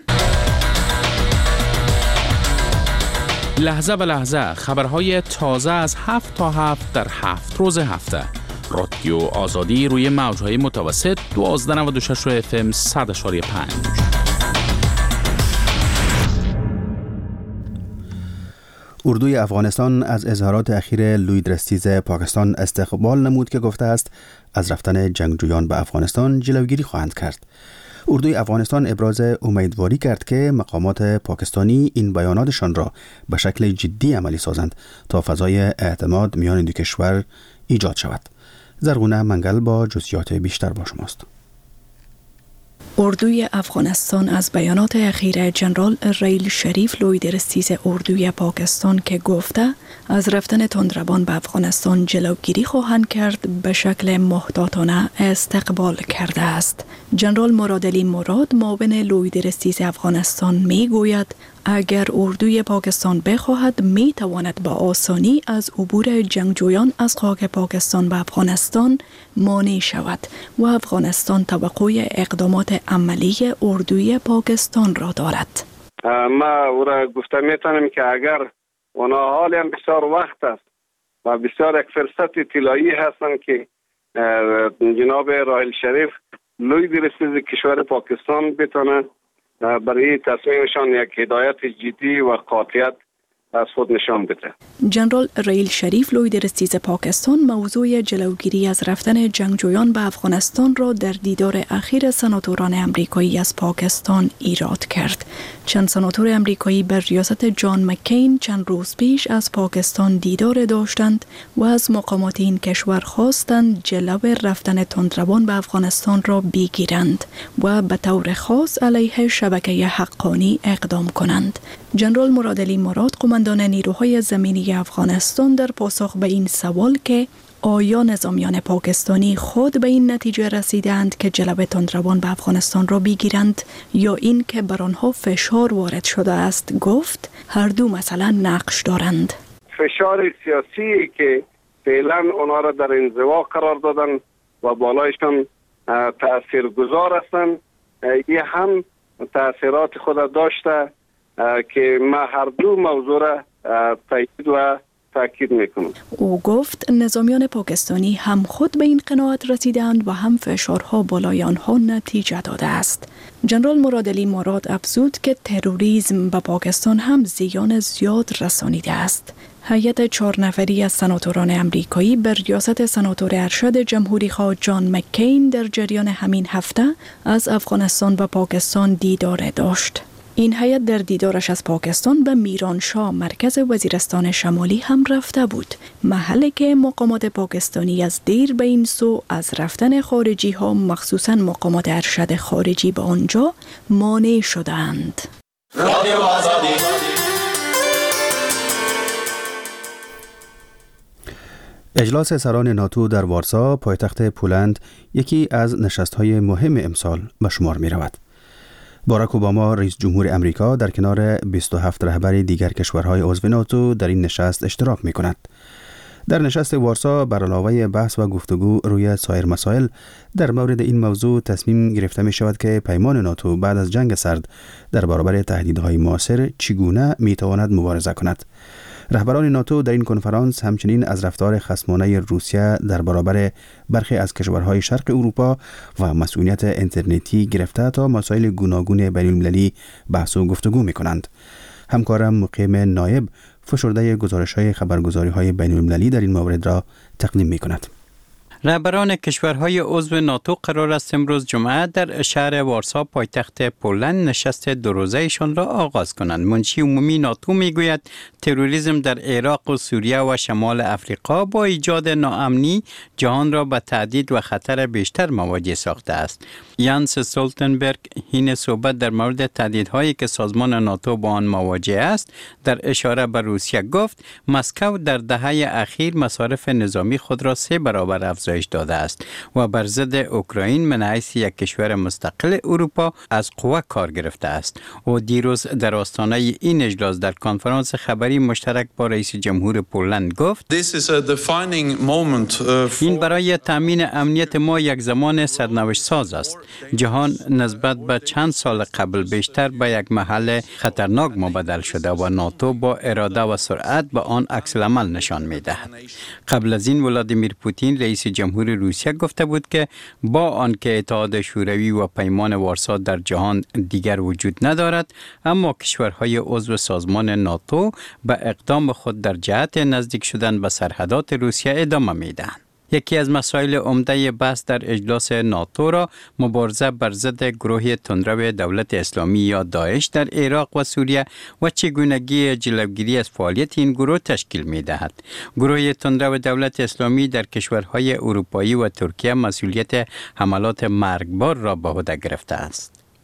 لحظه به لحظه خبرهای تازه از هفت تا هفت در هفت روز هفته. رادیو آزادی روی موجهای متوسط دوازده نود و شش اف ام صد و پنج. اردوی افغانستان از اظهارات اخیر لوید رستیز پاکستان استقبال نمود که گفته است از رفتن جنگجویان به افغانستان جلوگیری خواهند کرد. اردوی افغانستان ابراز امیدواری کرد که مقامات پاکستانی این بیاناتشان را به شکل جدی عملی سازند تا فضای اعتماد میان دو کشور ایجاد شود. زرغونه منگل با جزئیات بیشتر با شماست. اردوی افغانستان از بیانات اخیر جنرال ریل شریف لوید رستیز اردوی پاکستان که گفته از رفتن تندروان به افغانستان جلوگیری خواهند کرد به شکل محتاطانه استقبال کرده است. جنرال مرادعلی مراد معاون لوید رستیز افغانستان می گوید اگر اردوی پاکستان بخواهد می تواند با آسانی از عبور جنگجویان از خاک پاکستان به افغانستان مانع شود و افغانستان توقع اقدامات عملی اردوی پاکستان را دارد. ما او را گفته میتونم که اگر اونا حالی هم بسیار وقت است و بسیار یک فرصت طلایی هستند که جناب راحل شریف لوی درستیز کشور پاکستان بتونه برای تصمیمشان یک هدایت جدی و قاطعیت از خود نشان بده. جنرال راحل شریف لوی درستیز پاکستان موضوع جلوگیری از رفتن جنگجویان به افغانستان را در دیدار اخیر سناتوران امریکایی از پاکستان ایراد کرد. چند سناتور امریکایی بر ریاست جان مکین چند روز پیش از پاکستان دیدار داشتند و از مقامات این کشور خواستند جلو رفتن تندروان به افغانستان را بگیرند و به طور خاص علیه شبکه حقانی اقدام کنند. جنرال مرادعلی مراد قماندان نیروهای زمینی افغانستان در پاسخ به این سوال که آیا نظامیان پاکستانی خود به این نتیجه رسیدند که جلو تندروان به افغانستان را بگیرند یا این که بر آنها فشار وارد شده است، گفت هر دو مثلا نقش دارند. فشار سیاسی که فعلا آنها را در انزوا قرار دادن و بالایشان تاثیرگذار هستند، یه هم تاثیرات خود داشته که ما هر دو موضوع را تایید و تاکید میکنم. او گفت نظامیان پاکستانی هم خود به این قناعت رسیدند و هم فشارها بالای آنها نتیجه داده است. جنرال مرادعلی مراد افزود که تروریسم به پاکستان هم زیان زیاد رسانیده است. هیئت چهار نفری از سناتوران امریکایی بر ریاست سناتور ارشد جمهوری خواه جان مکین در جریان همین هفته از افغانستان و پاکستان دیدار داشت. این هیئت در دیدارش از پاکستان به میرانشاه مرکز وزیرستان شمالی هم رفته بود، محلی که مقامات پاکستانی از دیر به این سو از رفتن خارجی ها مخصوصاً مقامات ارشد خارجی به آنجا مانع شدند. اجلاس سران ناتو در وارسا پایتخت پولند یکی از نشست‌های مهم امسال به شمار می‌رود. باراک اوباما رئیس جمهور امریکا در کنار بیست و هفت رهبر دیگر کشورهای عضو ناتو در این نشست اشتراک می کند. در نشست وارسا بر علاوه بحث و گفتگو روی سایر مسائل در مورد این موضوع تصمیم گرفته می شود که پیمان ناتو بعد از جنگ سرد در برابر تهدیدهای معاصر چگونه می تواند مبارزه کند. رهبران ناتو در این کنفرانس همچنین از رفتار خصمانه روسیه در برابر برخی از کشورهای شرق اروپا و مسئولیت اینترنتی گرفته تا مسائل گوناگون بین‌المللی بحث و گفتگو می‌کنند. همکارم مقیم نایب فشرده گزارش‌های خبرگزاری‌های بین‌المللی در این مورد را تقدیم می‌کند. رهبران کشورهای عضو ناتو قرار است امروز جمعه در شهر وارسا پایتخت پولند نشست دو روزه‌شان را آغاز کنند. منشی عمومی ناتو میگوید تروریسم در عراق و سوریه و شمال افریقا با ایجاد ناامنی جهان را به تهدید و خطر بیشتر مواجه ساخته است. یانس استولتنبرگ حین صحبت در مورد تهدیدهایی که سازمان ناتو با آن مواجه است در اشاره به روسیه گفت مسکو در دهه اخیر مصارف نظامی خود را سه برابر افزایش داده است و بر ضد اوکراین من حیث یک کشور مستقل اروپا از قوه کار گرفته است. و دیروز در آستانه این اجلاس در کنفرانس خبری مشترک با رئیس جمهور پولند گفت این برای تامین امنیت ما یک زمان سرنوشت ساز است. جهان نسبت به چند سال قبل بیشتر به یک محل خطرناک مبدل شده و ناتو با اراده و سرعت به آن عکس العمل نشان می‌دهد. قبل از این ولادیمیر پوتین رئیس جمهور روسیه گفته بود که با آنکه اتحاد شوروی و پیمان وارسا در جهان دیگر وجود ندارد، اما کشورهای عضو سازمان ناتو به اقدام خود در جهت نزدیک شدن به سرحدات روسیه ادامه میدهند. یکی از مسائل عمده بحث در اجلاس ناتو را مبارزه بر ضد گروه تندرو دولت اسلامی یا داعش در عراق و سوریه و چگونگی جلوگیری از فعالیت این گروه تشکیل می‌دهد. گروه تندرو دولت اسلامی در کشورهای اروپایی و ترکیه مسئولیت حملات مرگبار را به عهده گرفته است.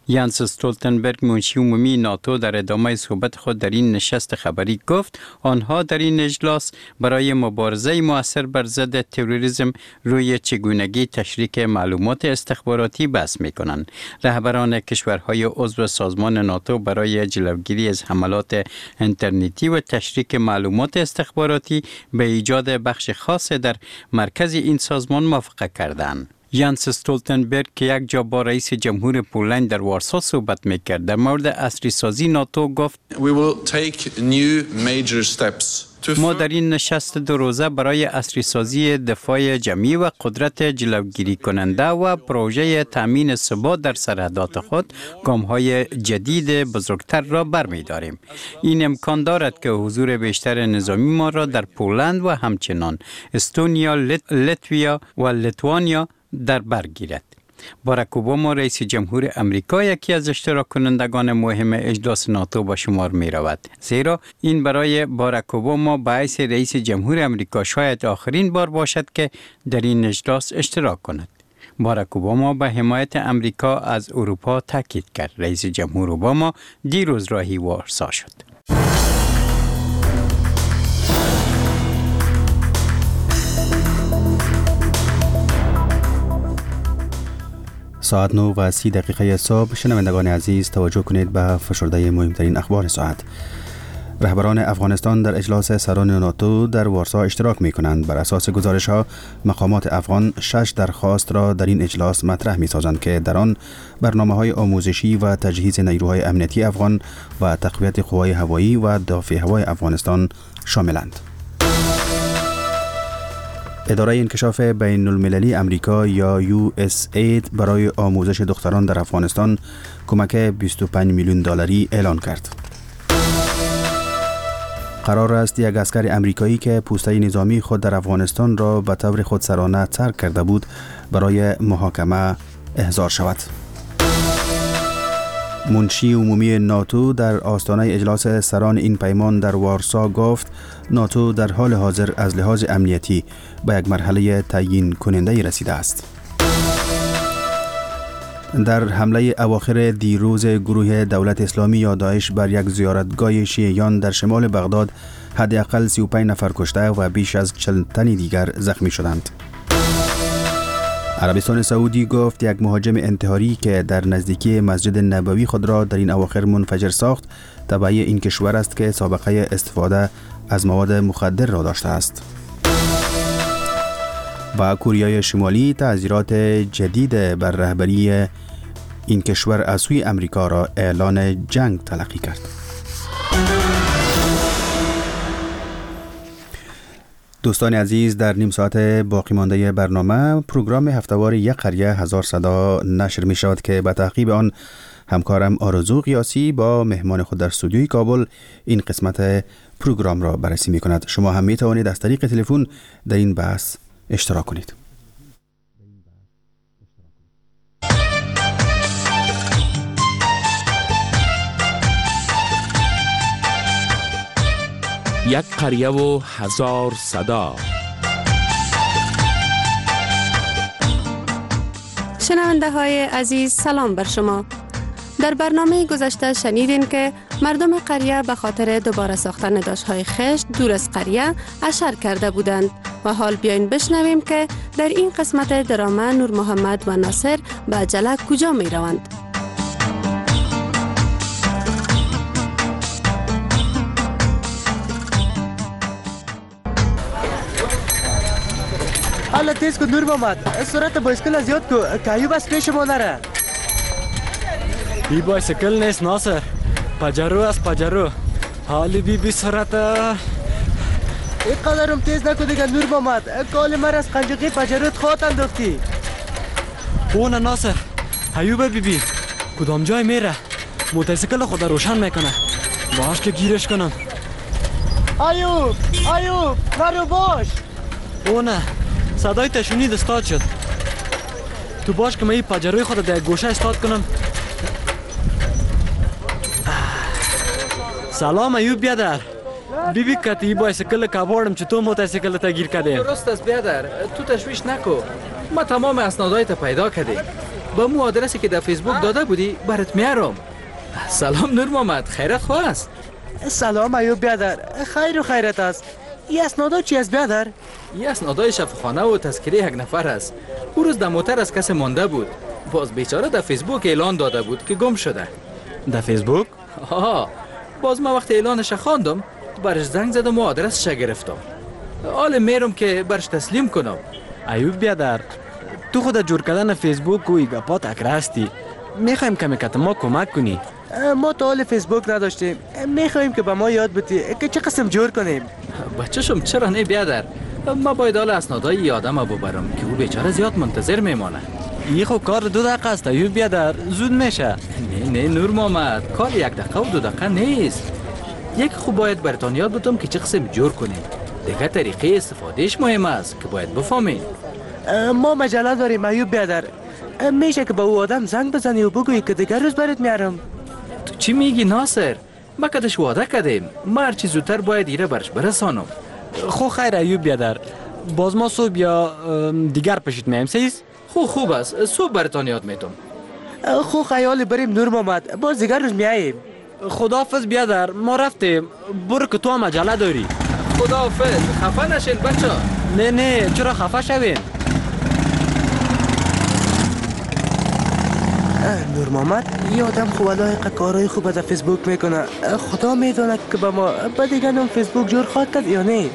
یانس استولتنبرگ منشی عمومی ناتو در ادامه صحبت خود در این نشست خبری گفت آنها در این اجلاس برای مبارزه مؤثر بر ضد تروریسم روی چگونگی تشریک معلومات استخباراتی بحث می‌کنند. رهبران کشورهای عضو سازمان ناتو برای جلوگیری از حملات اینترنتی و تشریک معلومات استخباراتی به ایجاد بخش خاص در مرکز این سازمان موافقت کردند. یانس استولتنبرگ که یک جا با رئیس جمهور پولند در وارسا صحبت میکرد در مورد عصری سازی ناتو گفت We will take new major steps. ما در این نشست دو روزه برای عصری سازی دفاع جمعی و قدرت جلوگیری کننده و پروژه تامین ثبات در سرحدات خود گام‌های جدید بزرگتر را برمی‌داریم. این امکان دارد که حضور بیشتر نظامی ما را در پولند و همچنان استونیا، لت، لتویا و لیتوانیا در بر گیرد. باراک اوباما رئیس جمهور امریکا یکی از اشتراک کنندگان مهم اجلاس ناتو به شمار می رود. زیرا این برای باراک اوباما به حیث رئیس جمهور امریکا شاید آخرین بار باشد که در این اجلاس اشتراک کند. باراک اوباما به حمایت امریکا از اروپا تاکید کرد. رئیس جمهور اوباما دیروز راهی وارسا شد. ساعت نه و سی دقیقه صبح. شنوندگان عزیز توجه کنید به فشرده مهمترین اخبار ساعت. رهبران افغانستان در اجلاس سران ناتو در وارسا اشتراک می کنند. بر اساس گزارش ها مقامات افغان شش درخواست را در این اجلاس مطرح می سازند که در آن برنامه های آموزشی و تجهیز نیروهای امنیتی افغان و تقویت قوای هوایی و دافع هوای افغانستان شاملند. اداره انکشاف بین المللی امریکا یا یو اس اید برای آموزش دختران در افغانستان کمک بیست و پنج میلیون دلاری اعلان کرد. قرار است یک عسکر امریکایی که پوسته نظامی خود در افغانستان را به طور خودسرانه ترک کرده بود برای محاکمه احضار شود. منشی عمومی ناتو در آستانه اجلاس سران این پیمان در وارسا گفت ناتو در حال حاضر از لحاظ امنیتی به یک مرحله تعیین کننده رسیده است. در حمله اواخر دیروز گروه دولت اسلامی یا داعش بر یک زیارتگاه شیعیان در شمال بغداد حداقل سی و پنج نفر کشته و بیش از چهل تن دیگر زخمی شدند. عربستان سعودی گفت یک مهاجم انتحاری که در نزدیکی مسجد نبوی خود را در این اواخر منفجر ساخت تبع این کشور است که سابقه استفاده از مواد مخدر را داشته است. و کره شمالی تعزیرات جدید بر رهبری این کشور از سوی امریکا را اعلان جنگ تلقی کرد. دوستان عزیز، در نیم ساعت باقی مانده برنامه پروگرام هفتهوار یک قریه هزار صدا نشر می شود که به تعقیب آن همکارم آرزو قیاسی با مهمان خود در استودیوی کابل این قسمت پروگرام را بررسی می کند. شما هم می توانید از طریق تلفن در این بحث اشتراک کنید. یک قریه و هزار صدا. شنونده های عزیز سلام بر شما. در برنامه گذشته شنیدین که مردم قریه به خاطر دوباره ساختن داشت‌های خشت دور از قریه اشر کرده بودند و حال بیاین بشنویم که در این قسمت درامه نور محمد و ناصر به عجله کجا می روند. حالا تیز کن نور محمد، سرعت بایسکل از یاد کو که ایوب از پیش ما نره. بی بایسکل نیست ناصر، پجرو از پجرو. حالی بی بی سرعت این قدرم تیز نکو دیگه نور محمد، کال مر از قنجقی پجروت خواه انداختی. اونه ناصر، ایوب بی بی کدام جای میره؟ موتورسیکل خود روشن میکنه، باش که گیرش کنم. ایوب ایوب مرو باش. اونه صدای تشونید استاد شد. تو باش که من این پجروی خود در گوشه استاد کنم. سلام ایوب بیادر. بی بی کتی بایسکل کبارم چطور موتورسیکل تا گیر کردیم؟ درست است بیادر، تو تشویش نکو. ما تمام اسنادای تا پیدا کردیم. با مو آدرسی که در فیسبوک داده بودی برات میارم. سلام نور محمد، خیرت خواه است؟ سلام ایوب بیادر، خیر و خیرت است. این اسنادا چی است بیادر؟ این اسنادای شفاخانه و تذکره یک نفر است. او روز در موتر از کسی مانده بود. باز بیچاره در فیسبوک اعلان داده بود که گم شده. در فیسبوک؟ آها. باز ما وقتی اعلانش خواندم برش زنگ زدم و آدرسش گرفتم. حالا میرم که برش تسلیم کنم. ایوب بیادر، تو خود جور کردن فیسبوک و ایگاپا تکره هستی. میخوایم کمی که ما کمک کنی. ما تا حال فیسبوک نداشتیم. میخوایم که به ما یاد بدی که چه قسم جور کنیم. بچه‌شم چرا نه بیادر؟ ما باید حال اسنادای ای آدم ببرم که او بیچاره زیاد منتظر میمانه. این خب کار دو دقیقه است ایوب بیادر، زود میشه. نه نه نور محمد، کار یک دقیقه و دو دقیقه نیست. یک خوب باید براتون یاد بدم که چه قسم جور کنیم. دیگه طریقه استفادهش مهم است که باید بفهمین. ما مجله داریم ایوب بیادر. میشه که با او آدم زنگ بزنی و بگویی که دیگر روز برات میارم. تو چی میگی ناصر؟ ما کدش وعده کردیم. ما هرچی زودتر باید ایره برش برسانم. خو خیر ایوب بیادر، باز ما صبح یا دیگر پشت میایم سیز؟ خو خوب است، صبح براتون یاد میتم. خو خیال بریم نور محمد، باز دیگر روز میاییم. خداحافظ بیادر، ما رفتیم. برو که تو هم مجله داری. خداحافظ، خفه نشین بچه. نه نه، چرا خفه شوین؟ نور محمد، یه آدم خوب لایق کارهای خوب در فیسبوک میکنه. خدا میدونه که با ما با دیگه نم فیسبوک جور خواهد کرد یا نه.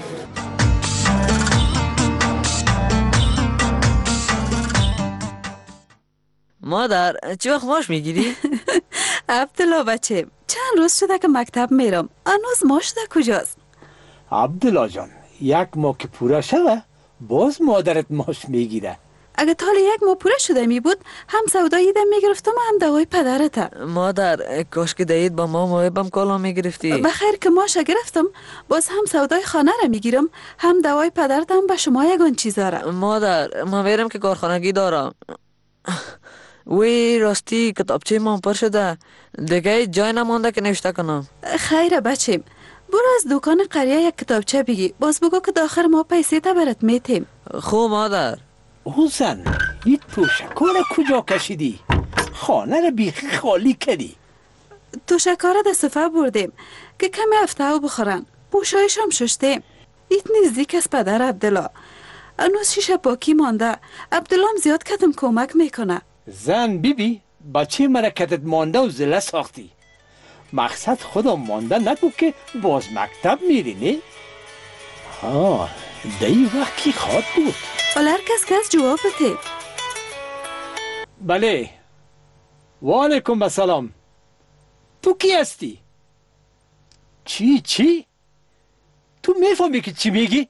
مادر چی وقت ماش میگیری؟ عبدالله بچه، چند روز شده که مکتب میرم. هنوز ماش ده کجاست؟ عبدالله جان، یک ماه که پورا شده باز مادرت ماش میگیره. اگه تا یک ماه پوره شده می بود هم سودای ایدم میگرفتم و هم دوای پدرت. مادر کاش که دایید با ما محبم کالا میگرفتی. بخیر که ماشه گرفتم، باز هم سودای خانه را میگیرم هم دوای پدرتم به شما یگان چیز داره. مادر ما برم که کارخانگی دارم. وی راستی کتابچه من پر شده، دیگه جای نمانده که نوشته کنم. خیره بچه، برو از دکان قریه یک کتابچه بگی، باز بگو که داخل ما پیسه تا برات میتیم. خب مادر. او زن، این توشکار کجا کشیدی؟ خانه رو بیخی خالی کردی. توشکار در صفحه بردیم که کمی افتاو بخورن. بوشایش هم ششتیم. ایت نزدیک از پدر عبدالله. انوز شیشه پاکی مانده. عبدالله هم زیاد کتم کمک میکنه. زن بیبی بچه مرکتت مانده و زله ساختی. مقصد خدا مانده نگو که باز مکتب میری نه؟ ها دی وقت کی خواد بود؟ حالا هر کس کس جواب بده. بله. و علیکم السلام. تو کی هستی؟ چی چی؟ تو میفهمی که چی میگی؟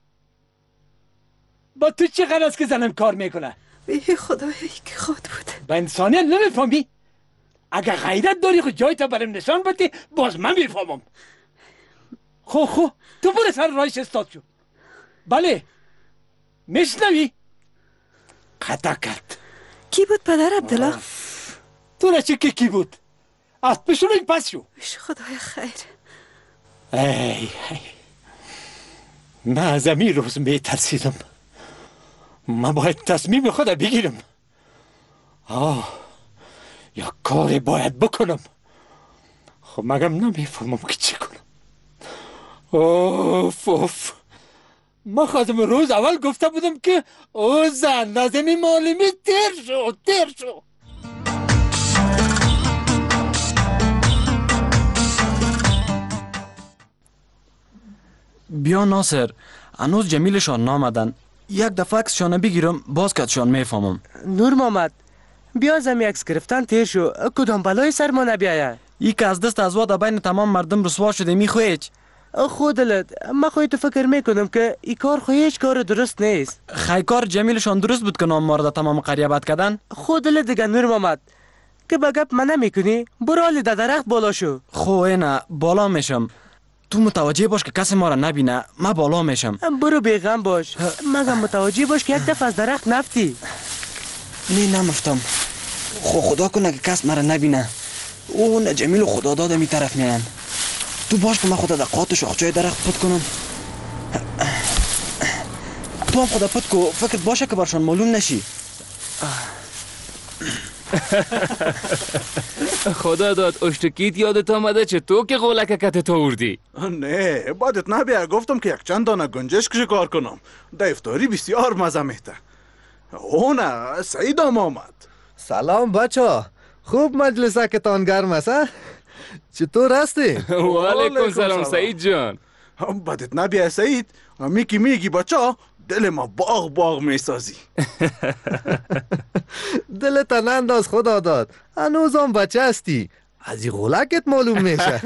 با تو چه غرض که زنم کار میکنه؟ ای خدایی که خود بود. با انسانیت نمیفهمی؟ اگر غیرت داری خود جای تا برم نشان بدی باز من میفهمم. خو خو تو برو سر رایش استاد شو. بله میشنوی؟ قطع کرد. کی بود پدر عبدالله؟ تو را چه که کی بود؟ از پشون این پس شو. خدای خیر. ای ای من از امیر روز میترسیدم. من باید تصمیم خود بگیرم. آه یا کاری باید بکنم. خب مگم نمیفهمم که چی کنم. اوف اوف من خواستم روز اول گفته بودم که او زن لازمی معلمی تیر شو تیر شو. بیا ناصر، هنوز جمیلشان نامدن. یک دفعه عکسشان بگیرم باز کتشان میفهمم. نور محمد بیا زمی عکس گرفتن تیر شو. کدام بلای سر ما نبیایه. ای که از دست از واد بین تمام مردم رسوا شده میخویچ. خودلت من خواهی تو فکر میکنم که ای کار خواهی هیچ کار درست نیست. خی کار جمیلشان درست بود که نام مارده تمام قریه بد کردن. خودلت دیگه نور محمد که با گپ من نمیکنی برو حالی در درخت بالا شو. خو اینه بالا میشم. تو متوجه باش که کسی ما را نبینه. من بالا میشم. برو بیغم باش. مگم متوجه باش که یک دفعه از درخت نفتی. نه نمفتم. خو خدا کنه که کس مرا نبینه. اون جمیل و خدا داده می طرف میان. تو باش که من خدا در قاط شاخچای درخت پد کنم. تو هم خدا پد کو فکرت باشه که برشان معلوم نشی. خدا داد اشتکیت یادت آمده چه تو که قولک کتت آوردی؟ نه بعدت نبیا گفتم که یک چند دانه گنجشک شکار کنم. در افطاری بسیار مزه میده. او نه سعید هم آمد. سلام بچه، خوب مجلسه که تان گرم است ها؟ چطور هستی؟ و علیکم سلام سعید جان. بعدت نبیا سعید، میکی میگی بچه دل ما باغ باغ میسازی. دلت ننداز خدا داد، هنوزم بچه هستی، از این غلکت معلوم میشه.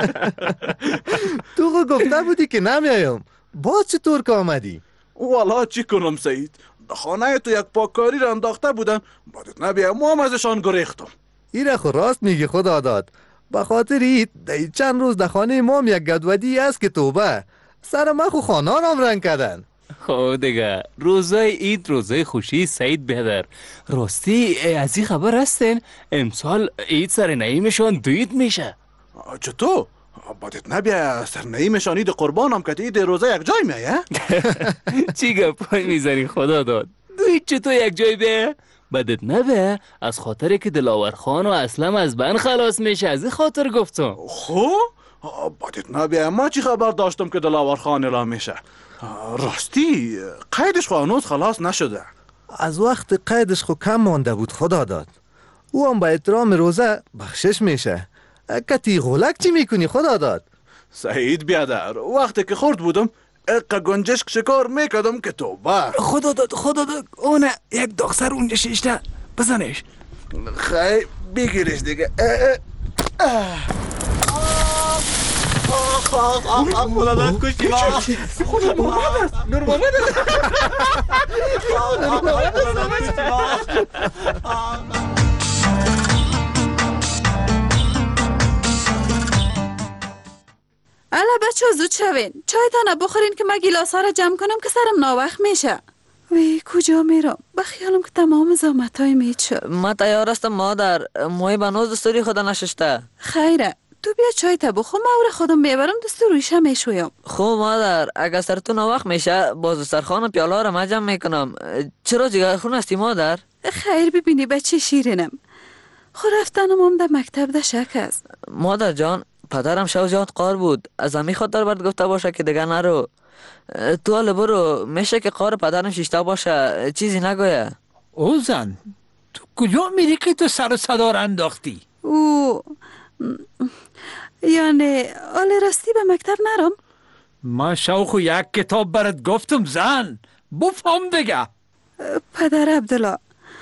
تو خود گفته بودی که نمیایم، باز چطور که آمدی؟ والا چی کنم سعید، خانه تو یک پاککاری را انداخته بودن، بعدت نبیا ما هم ازشان گریختم. ایره خود راست میگی خدا داد، به خاطر ایت دی چند روز در خانه ما هم یک گدودی است که توبه سر ما خو خانه هم رنگ کردن. خب دیگه روزای عید روزای خوشی سعید بیادر. راستی از این خبر هستین امسال عید سر نعیمشان دوید میشه. چطور؟ بعدت نبیا سر نعیمشان عید قربانم که عید روزه یک جای میه؟ چی گپای میزنی خدا داد؟ دوید چطور یک جای بیه؟ بدت نبه از خاطر که دلاور خان و اسلم از بند خلاص میشه، از این خاطر گفتم. خب بدت نبه ما چی خبر داشتم که دلاور خان اعلام میشه. راستی قیدش خو هنوز خلاص نشده. از وقت قیدش خو کم مانده بود خدا داد، او هم با احترام روزه بخشش میشه. کتی غلک چی میکنی خدا داد؟ سعید بیادر وقتی که خورد بودم اقا گنجشک شکار میکدم که توبه. خدا داد خدا داد اونه یک داغسر اونجا شیشته بزنش. خیلی بگیرش دیگه. خدا داد کشتی خدا محمد است نور محمد است. الا بچه زود شوین، چایتان بخورین که من گیلاس ها را جمع کنم که سرم ناوقت میشه. وی کجا میرم؟ بخیالم که تمام زحمت های میت شد. ما تیار هستم مادر، موی بنوز دستوری خدا نشسته. خیره تو بیا چای تا بخور، ما او را خودم بیبرم دستوریشه میشویم. خوب مادر، اگر سر تو ناوقت میشه باز سرخان پیاله را من جمع میکنم. چرا جگر خون هستی مادر؟ خیر ببینی بچه شیرینم، خو رفتنم هم در مکتب در شک است. مادر جان پدرم شو زیاد قار بود، از همی خاطر برد گفته باشه که دیگه نرو. تو حالا برو، میشه که قار پدرم شیشته باشه، چیزی نگویه. او زن تو کجا میری که تو سر صدا را انداختی؟ او یعنی آل راستی به مکتب نرم؟ ما شوخو یک کتاب برات گفتم زن بفهم دیگه. پدر عبدالله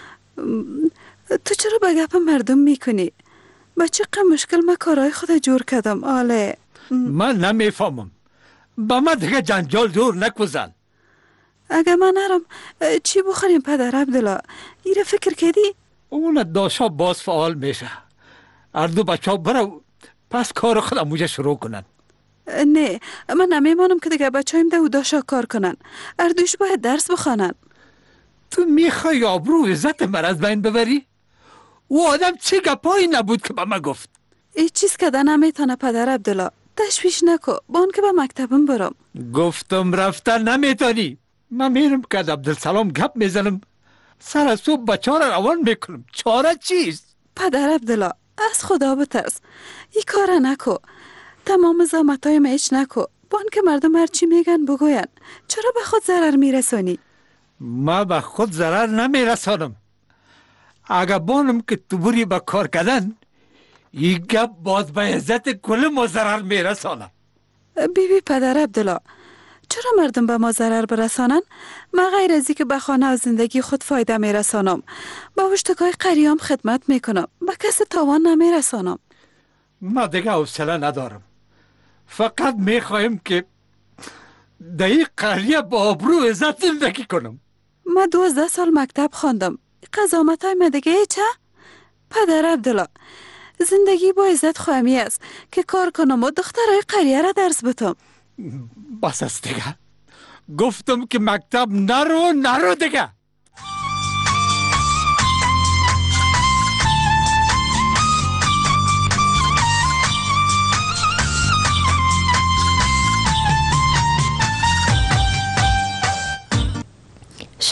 تو چرا به گپ مردم میکنی؟ با چقدر مشکل ما کارهای خود جور کردم آله. من نمیفهمم، با من دیگه جنجال جور نکوزن. اگه من نرم چی بخوریم پدر عبدالله؟ ایره فکر کردی؟ اون داشا باز فعال میشه، اردو بچه ها برو پس کار خودم موجه شروع کنن. نه من نمیمانم که دیگه بچه هایم ده داشا کار کنن، اردوش باید درس بخوانن. تو میخوای آبرو عزت من از بین ببری؟ او آدم چه گپایی نبود که با من گفت؟ هیچ چیز که ده نمیتانه پدر عبدالله، تشویش نکو، بان که به مکتبم برم. گفتم رفتن نمیتانی، من میرم که عبدالسلام گپ میزنم، سر از صبح بچه ها را روان میکنم، چاره چیست؟ پدر عبدالله از خدا بترس، ای کار نکو، تمام زحمتای میچ نکو، بان که مردم هرچی میگن بگوین، چرا به خود ضرر میرسانی؟ ما به خود ضرر نمیرسانم، اگه بانم که تو بری با کار کردن ای گپ باز به عزت کل ما ضرر میرسانم. بی بی پدر عبدالله چرا مردم به ما ضرر برسانن؟ ما غیر ازی که به خانه و زندگی خود فایده میرسانم، با وشتگاه قریام خدمت میکنم، به کسی تاوان نمیرسانم. ما دیگه حوصله ندارم، فقط میخوایم که در این قریه با آبرو عزت زندگی کنم. ما دوازده سال مکتب خواندم، قضامت های مدگه چه؟ پدر عبدالله زندگی با عزت خواهمی است که کار کنم و دخترهای قریه را درس بتم. بس است دیگه، گفتم که مکتب نرو نرو دیگه.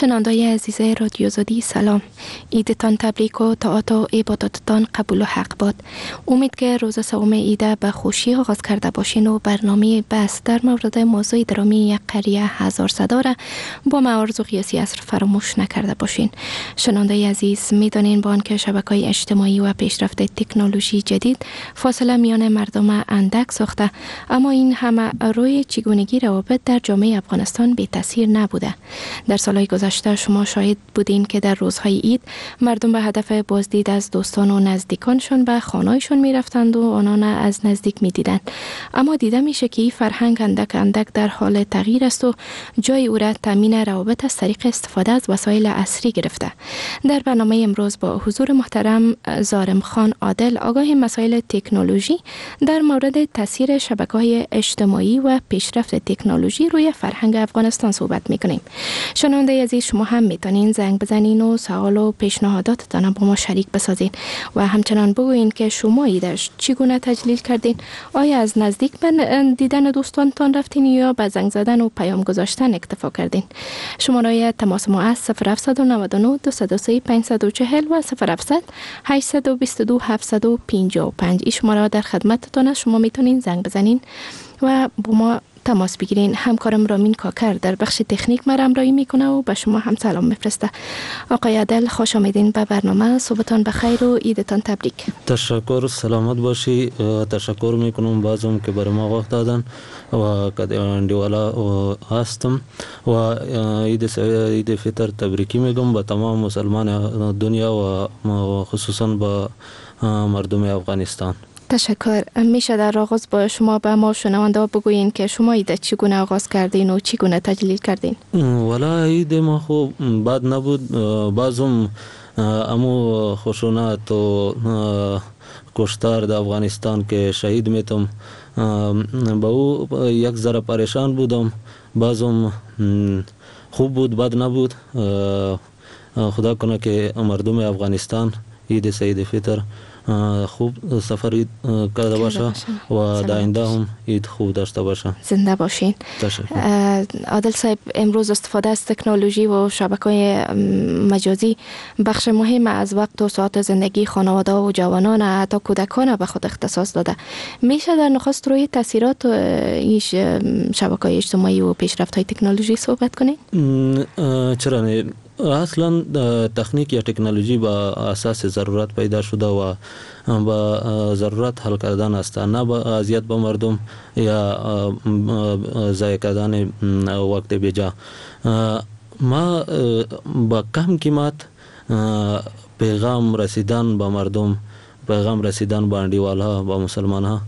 شنوندای عزیز رادیو آزادی سلام. عیدتان تبریک و طاعات و عباداتتان قبول و حق باد. امید که روز سوم عید به خوشی آغاز کرده باشین و برنامه بس در مورد موضوع درامی یک قریه هزار صدا را با معارض و قیاسی عصر فراموش نکرده باشین. شنوندای عزیز میدانین با آنکه شبکه‌های اجتماعی و پیشرفت تکنولوژی جدید فاصله میان مردم اندک ساخته، اما این همه روی چگونگی روابط در جامعه افغانستان بی تاثیر نبوده. در سالهای گذشته شما شاهد بودین که در روزهای عید مردم به هدف بازدید از دوستان و نزدیکانشان به خانه‌شان می‌رفتند و آنان از نزدیک می‌دیدند. اما دیده میشه که این فرهنگ اندک اندک در حال تغییر است و جای او را تامین روابط از طریق استفاده از وسایل عصری گرفته. در برنامه امروز با حضور محترم زارم خان عادل آگاه مسائل تکنولوژی در مورد تاثیر شبکه‌های اجتماعی و پیشرفت تکنولوژی روی فرهنگ افغانستان صحبت می‌کنیم. شنونده عزیز شما هم میتونین زنگ بزنین و سوال و پیشنهاداتتان با ما شریک بسازین و همچنان بگوین که شما ایدش چگونه تجلیل کردین. آیا از نزدیک به دیدن دوستانتان رفتین یا به زنگ زدن و پیام گذاشتن اکتفا کردین؟ شماره تماس ما از صفر هفت نه نه دو صفر سه پنج چهار صفر و صفر هفت هشت دو دو هفت پنج پنج. این شماره در خدمتتان است. شما میتونین زنگ بزنین و با ما تماس بگیرین. همکارم رامین کاکر در بخش تکنیک ما همراهی میکنه و به شما هم سلام میفرسته. آقای عادل خوش آمدین به برنامه. صبحتان بخیر و عیدتان تبریک. تشکر، سلامت باشی. تشکر میکنم بازم که برای ما وقت دادن و کدیوالا هستم و عید عید فطر تبریکی میگم به تمام مسلمان دنیا و خصوصا به مردم افغانستان. تشکر. میشه در آغاز با شما به ما شنونده بگویین که شما عید چگونه آغاز کردین و چگونه تجلیل کردین؟ والا عید ما خوب بد نبود. بعضم امو خشونت و کشتار در افغانستان که شهید میتم با او یک ذره پریشان بودم. بعضم خوب بود، بد نبود. خدا کنه که مردم افغانستان عید سعید فطر خوب سفر کرده باشه و آینده هم عید خوب داشته باشه. زنده باشین. عادل صاحب، امروز استفاده از تکنولوژی و شبکه‌های مجازی بخش مهم از وقت و ساعت زندگی خانواده و جوانان حتی کودکان به خود اختصاص داده. میشه در نخست روی تاثیرات این شبکه‌های اجتماعی و پیشرفت‌های تکنولوژی صحبت کنین؟ چرا نه؟ اصلا تکنیک یا تکنولوژی با اساس ضرورت پیدا شده و با ضرورت حل کردن است، نه با اذیت به مردم یا ضایع کردن وقت بیجا. ما با کم قیمت پیغام رسیدن به مردم، پیغام رسیدن به انډیوالها، به مسلمان ها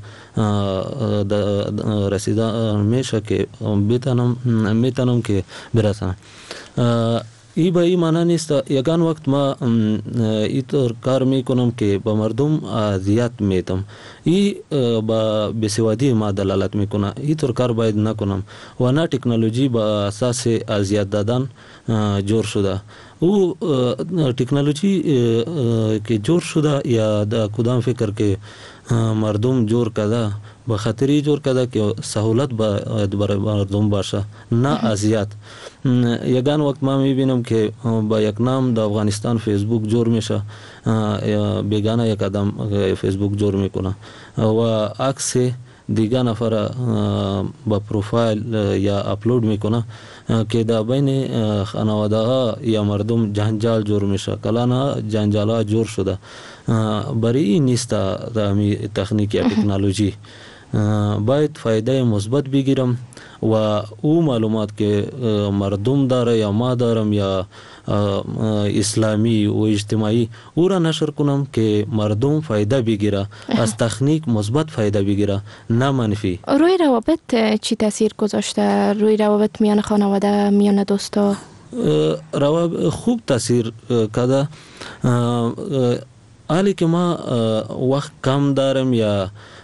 رسیدن میشه که میتونم میتونم که برسانم. ای به این معنی نیست یگان وقت ما اینطور کار میکنم که با مردم اذیت میتم. ای با بیسوادی ما دلالت میکنه. اینطور کار باید نکنم و نه تکنولوژی با اساس اذیت دادن جور شده. او تکنولوژی که جور شده یا د کدام فکر که مردم جور کرده به خاطری جور کرده که سهولت برای مردم باشه، نه اذیت. یگان وقت ما میبینم که با یک نام د افغانستان فیسبوک جور میشه، بیگانه یک آدم فیسبوک جور میکنه و عکس دیگه نفر با پروفایل یا اپلود میکنه که در بین خانواده ها یا مردم جنجال جور میشه. کلانا جنجال ها جور شده. برای این نیست در تکنیک یا تکنولوژی. باید فایده مثبت بگیرم و او معلومات که مردم داره یا ما دارم یا اسلامی و اجتماعی او را نشر کنم که مردم فایده بگیره، از تکنیک مثبت فایده بگیره، نه منفی. روی روابط چی تاثیر گذاشته؟ روی روابط میان خانواده، میان دوستا؟ روابط خوب تاثیر کرده. حالی که ما وقت کم دارم یا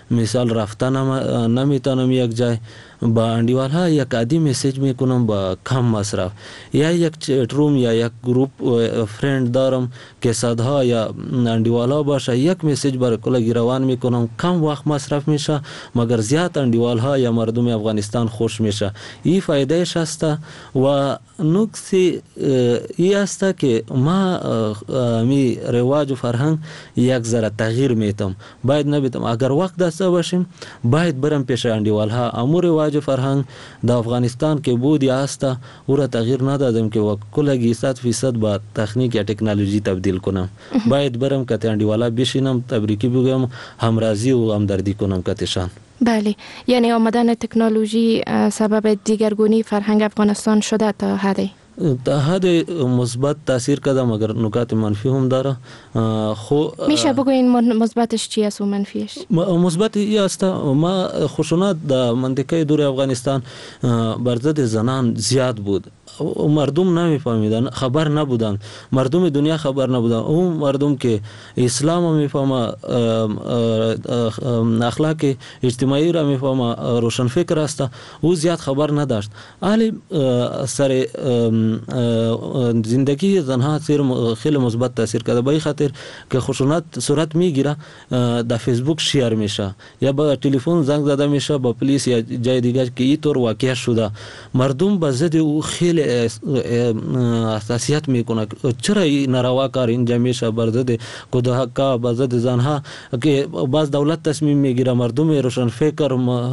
مثال رفتنم نمیتونم یک جای با انډیوال ها یک عادی میسیج میکنم با کم مصرف یا یک چت روم یا یک گروپ فرند دارم که صدها یا انډیوال ها باشه یک میسیج برای کل روان میکنم کم وقت مصرف میشه مگر زیاد انډیوال ها یا مردم افغانستان خوش میشه این فایدهش است و نکته ای است که ما می رواج و فرهنگ یک ذره تغییر میتم باید نبیتم اگر وقت داشته باشیم باید برم پیش انډیوال ها امور رواج و فرهنگ د افغانستان که بودی است او را تغییر ندادم که کلگی صد فیصد با تکنیک یا تکنولوژی تبدیل کنم باید برم که انډیوالا بشینم تبریکی بگم همراضی و همدردی کنم کتشان. بله یعنی آمدن تکنولوژی سبب دیگرگونی فرهنگ افغانستان شده تا حدی تا حد مثبت تاثیر کرده مگر نکات منفی هم داره خو میشه بگوین مثبتش چی است و منفیش مثبت ای است ما خشونت در منطقه دور افغانستان بر ضد زنان زیاد بود مردم نمیفهمیدن خبر نبودن مردم دنیا خبر نبودن اون مردم که اسلام میفهمه اخلاق اجتماعی را میفهمه روشن فکر است او زیاد خبر نداشت ولی سر زندگی زنها خیلی مثبت تاثیر کرده به خاطر که خشونت صورت میگیره در فیسبوک شیر میشه یا با تلفن زنگ زده میشه با پلیس یا جای دیگر که اینطور واقع شده مردم به ضد او خیلی حساسیت میکنه چرا این ناروا کار انجام میشه بر ضد کودکا بر ضد زنها که باز دولت تصمیم میگیره مردم روشن فکر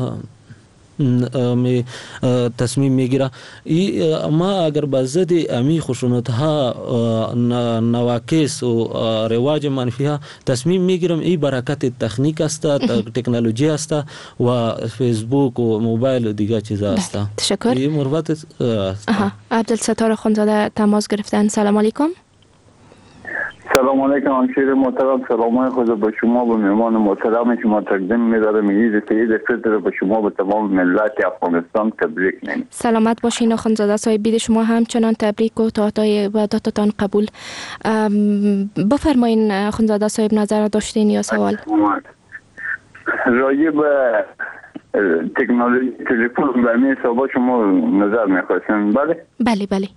می تصمیم میگیره ما اگر با ضد امی خشونت ها نواقص و رواج منفی ها تصمیم میگیرم این برکت تکنیک است تکنولوژی است و فیسبوک و موبایل و دیگه چیزا است. تشکر. این مربوط عبدالستار خانزاده تماس گرفتن. سلام علیکم. سلام علیکم همشیر محترم سلام خود به شما و مهمان محترم شما تقدیم می‌دارم عید عید فطر به شما به تمام ملت افغانستان تبریک می‌گویم. سلامت باشین آخوندزاده صاحب بید شما همچنان تبریک و تهیه وعداتتان قبول. بفرمایین آخوندزاده صاحب نظر داشتین یا سوال؟ راجع به تکنولوژی تلفن به می حساب شما نظر می‌خواستین بله؟ بله بله.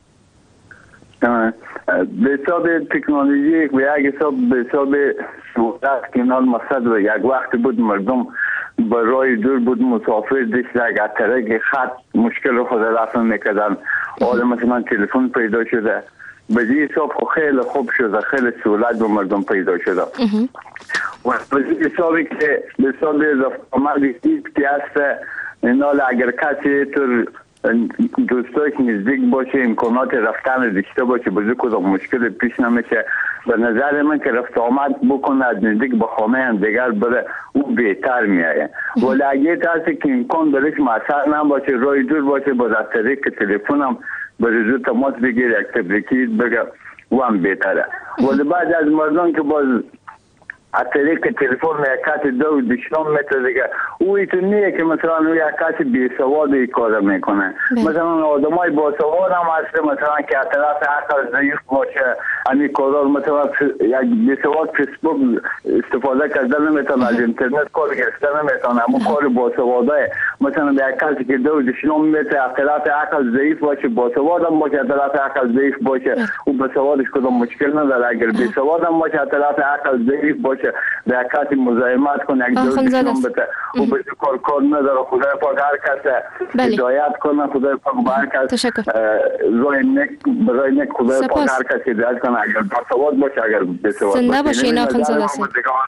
به حساب تکنولوژی و یک حساب به حساب سهولت کنال مقصد و یک وقت بود مردم برای دور بود مسافر داشت یک طرق خط مشکل خود رفت میکردن حالا مثلا تلفن پیدا شده به این حساب خیلی خوب شده خیلی سهولت به مردم پیدا شده و به این حسابی که به حساب رفت آمد که هست اینال اگر کسی تر دوستاش نزدیک باشه امکانات رفتن داشته باشه بزرگ کدام مشکل پیش نمیشه به نظر من که رفت آمد بکنه از نزدیک به خانه هم دیگر بره او بهتر میایه ولی اگه تاسی که امکان برش مسئله نباشه رای دور باشه با از طریق تلفن هم به رجوع تماس بگیر یک تبریکی بگه او هم بهتره ولی بعد از مردم که باز از طریق تلفن یک کسی دو دشنام متر دیگه او ایتون نیه که مثلا یک کسی بیسواد ای کار میکنه مثلا آدم های باسواد هم هست مثلا که از طرف عقل ضعیف باشه امی کارار مثلا یک بیسواد فیسبوک استفاده کرده نمیتونه از اینترنت کار گرفته نمیتونه اما کار باسواده مثلا یک کسی که دو دشنام متر از طرف عقل ضعیف باشه باسواد هم باشه از طرف عقل ضعیف باشه او بسوادش کدام مشکل نداره اگر بیسواد هم باشه از طرف عقل ضعیف باشه در کاتی مزاحمت کنه یک دو دشمن بده او به کار کار نداره خدای پاک هر کس هدایت کنه خدای پاک به هر کس رای نک برای نک خدای پاک هر کس هدایت کنه اگر باسواد باشه اگر بسواد باشه زنده باشین آخوند زاده صاحب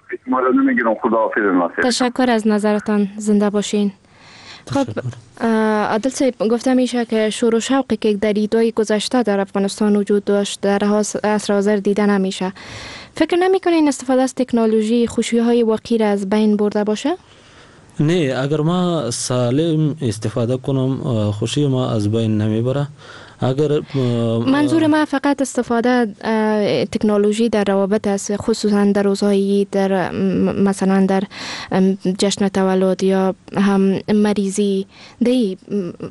تشکر از نظرتان زنده باشین. خب عادل صاحب گفته میشه که شور و شوقی که در ایدهای گذشته در افغانستان وجود داشت در عصر حاضر دیده نمیشه. فکر نمیکنین استفاده از تکنولوژی خوشی‌های واقعی را از بین برده باشه؟ نه اگر ما سالم استفاده کنم خوشی ما از بین نمیبره. اگر منظور ما فقط استفاده تکنولوژی در روابط است خصوصا در روزهای در مثلا در جشن تولد یا هم مریضی دی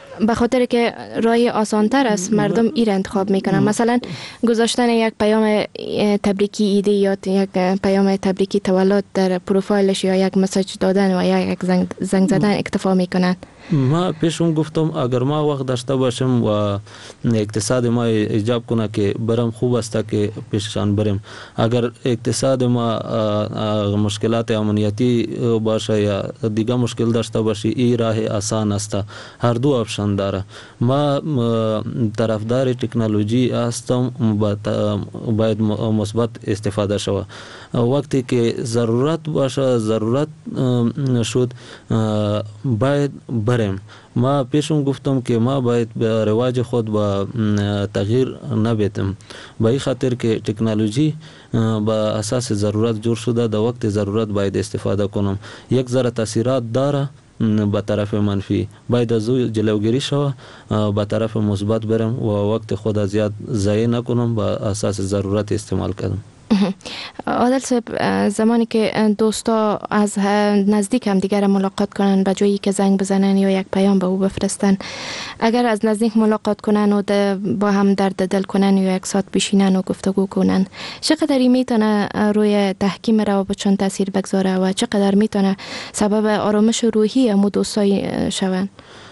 به خاطر که رای آسانتر است مردم این انتخاب میکنن. مثلا گذاشتن یک پیام تبریکی ایده یا یک پیام تبریکی تولد در پروفایلش یا یک مسیج دادن و یا یک زنگ, زنگ زدن اکتفا میکنن. ما پیشم گفتم اگر ما وقت داشته باشم و اقتصاد ما ایجاب کنه که برم خوب است که پیششان بریم. اگر اقتصاد ما مشکلات امنیتی باشه یا دیگه مشکل داشته باشه این راه آسان است. هر دو آپشن داره. ما طرفدار تکنولوژی هستم، باید مثبت استفاده شود. وقتی که ضرورت باشه ضرورت شد باید بریم. ما پیشم گفتم که ما باید به رواج خود با تغییر نبیتم، به این خاطر که تکنولوژی با اساس ضرورت جور شده. در وقت ضرورت باید استفاده کنم. یک ذره تاثیرات داره به طرف منفی، باید از او جلوگیری شود، به طرف مثبت برم و وقت خود زیاد ضایع نکنم، به اساس ضرورت استعمال کنم. عادل صاحب، زمانی که دوستا از نزدیک هم دیگر ملاقات کنن به جایی که زنگ بزنن یا یک پیام به او بفرستن، اگر از نزدیک ملاقات کنن و با هم درد دل کنن یا یک ساعت بشینن و گفتگو کنن، چقدر میتونه روی تحکیم روابطشون تاثیر بگذاره و چقدر میتونه سبب آرامش روحی همو دوستای شون؟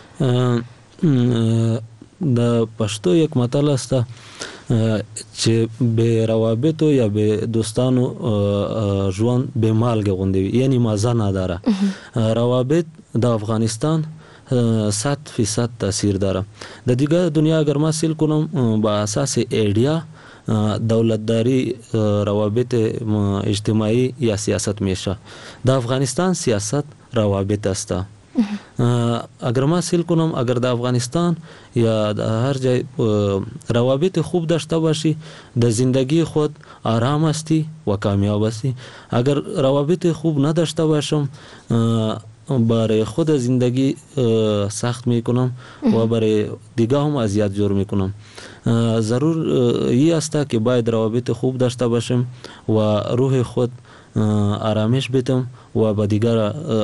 در پښتو یک متل است چې به روابطو یا به دوستانو ژوند به مالګه غوندې وي، یعنی مزه نداره. روابط د افغانستان صد فیصد تاثیر داره. د دیگه دنیا اگر ما سیل کنم با اساس ایډیا دولتداری روابط اجتماعی یا سیاست میشه. د افغانستان سیاست روابط است. اگر ما سیل کنم اگر د افغانستان یا د هر جای روابط خوب داشته باشی د زندگی خود آرام استی و کامیاب استی. اگر روابط خوب نداشته باشم برای خود زندگی سخت میکنم و برای دیگه هم اذیت جور میکنم. ضرور این است که باید روابط خوب داشته باشم و روح خود آرامش بیتم و با دیگر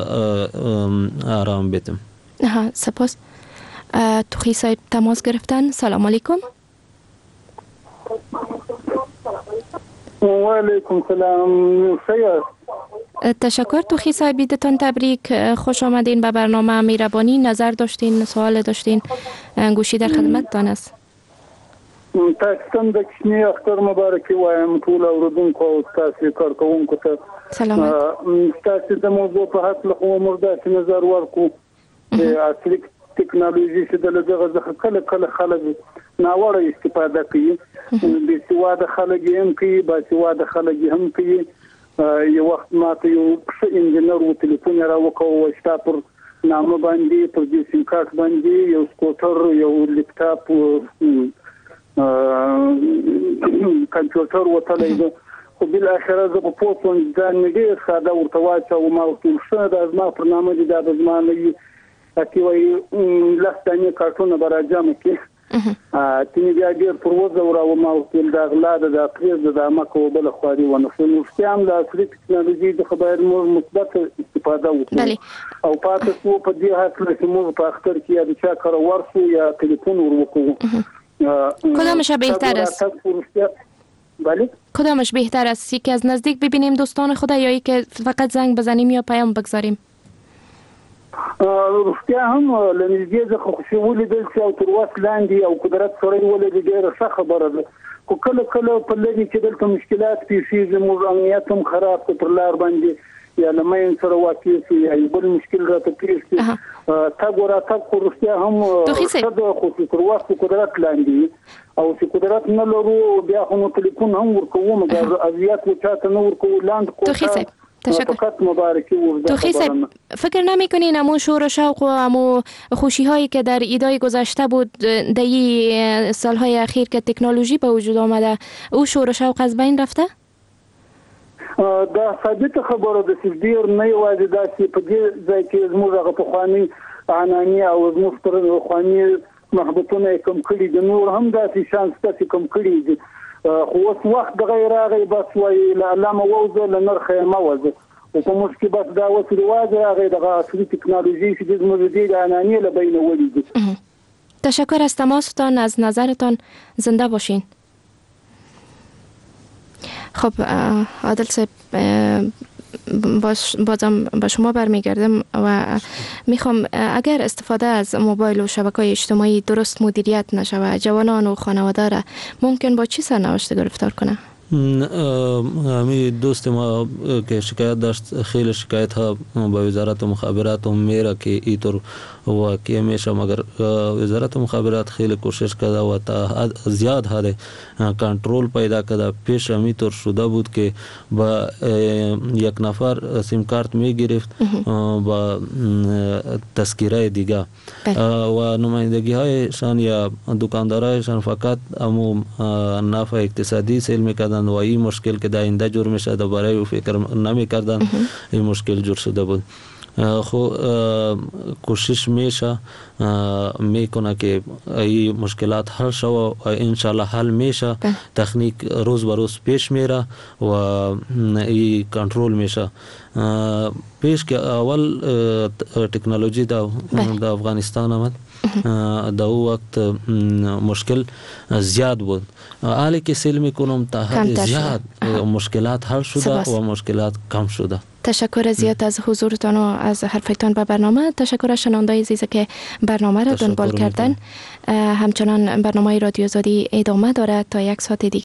آرام بیتم. ها سپاس. توخی صاحب تماس گرفتن. سلام علیکم. و علیکم سلام. تشکر توخی صاحب، ایدتان تبریک، خوش آمدین به برنامه میربانی. نظر داشتین، سوال داشتین، گوشی در خدمتتان است. تاسو د کشمیر اختر مبارکي وایم ټول اوردونکو او تاسو کارکونکو ته سلامات. تاسو د موضوع په حق له کومه مرده نظر ورکو د اصلي ټکنالوژي چې د لږه ځخه کله کله خلک ناوړه استفاده کوي. د سواده خلک هم کوي، با سواده خلک هم کوي. یو وخت ماته یو څه انجنیر و ټلیفون راوکاو او شتا پر نامه باندې پر دې سیم کارت باندې یو سکوټر یو لپټاپ کمپیوټر وتلای دی. خو بل اخره زه په پوسټ ځان نه ډیر ساده ورته واچو ما ټول څه د ازما برنامه دي د زمانه اکی وای لستانه کارتونه براجم کې ا تینې بیا ډیر پروژه وراو ما ټول د اغلاد د اپریل د امکو بل خواري ونه نو ستام د اصلي ټکنالوژي د خبر مو مثبت استفاده وکړي او پاتې سو په دې حق چې موږ په اختر کې د چا کار ورسو یا ټلیفون ورکو. کدامش بهتر است؟ بله کدامش بهتر است؟ یکی از نزدیک ببینیم دوستان خود یا که فقط زنگ بزنیم یا پیام بگذاریم؟ رښتیا هم لنږدې زه خو ولیدل چې او تر وخت لاندې او قدرت سره ولې ډېره ښه خبره ده. خو کله کله په لږ کې دلته مشکلات پیښیږي، زموږ امنیت هم خراب په لار باندې یا لمین سره واقع شي یا بل مشکل راته پیښ شي. تا ګورا تا خو رښتیا هم څه خو تر وخت قدرت لاندې او چې قدرت نه لرو بیا خو نو ټلیفون هم ورکوو مګر اذیت وچاته نه ورکوو لاند کوټه. تشکر. توخی صاحب، فکر نمی کنین امو شور و شوق و امو خوشی هایی که در ایدای گذشته بود در این سالهای اخیر که تکنولوژی به وجود آمده او شور و شوق از بین رفته؟ دا ثابت خبره ده چې ډیر نه یوازې داسې په دې ځای کې زموږ هغه پخواني عنعنې او زموږ پخواني محبتونه کم کړي دي، نور هم داسې شانس تاسې کم کړي دي. خو اوس وخت د غیر هغې بس وایي له علامه ووځه له نرخه یې مه وځه. خو په موږ کې بس دا اوس رواج راغی دغه عصري ټکنالوژي چې زموږ دې د عنعنې له بینه ولې دي. تشکر از تماستان، از نظرتان. زنده باشین. خب عادل صاحب، باز بازم با شما برمیگردم و میخوام اگر استفاده از موبایل و شبکه‌های اجتماعی درست مدیریت نشود، جوانان و خانواده را ممکن با چی سرنوشت گرفتار کنه؟ همی دوست ما که شکایت داشت، خیلی شکایت ها با وزارت مخابرات و میره که اینطور واقعی میشه، مگر وزارت مخابرات خیلی کوشش کرده و تا زیاد حد کنترل پیدا کرده. پیش همینطور شده بود که با یک نفر سیم کارت میگرفت با تذکیره دیگه و نمایندگی هایشان یا دکاندارایشان فقط امو نفع اقتصادی سیل میکردن و این مشکل که در آینده جور میشه دوباره او فکر نمیکردن. این مشکل جور شده بود. خو کوشش میشه میکنه که این مشکلات حل شو و انشالله حل میشه. تکنیک روز به روز پیش میره و این کنترل میشه. پیش که اول تکنولوژی در افغانستان آمد، در او وقت مشکل زیاد بود. حالی که سیل میکنم تا حد زیاد مشکلات حل شده و مشکلات کم شده. تشکر زیاد از حضورتان و از حرفتان به برنامه. تشکر از شنوندای عزیز که برنامه را دنبال کردن. همچنان برنامه رادیو آزادی ادامه دارد تا یک ساعت دیگه.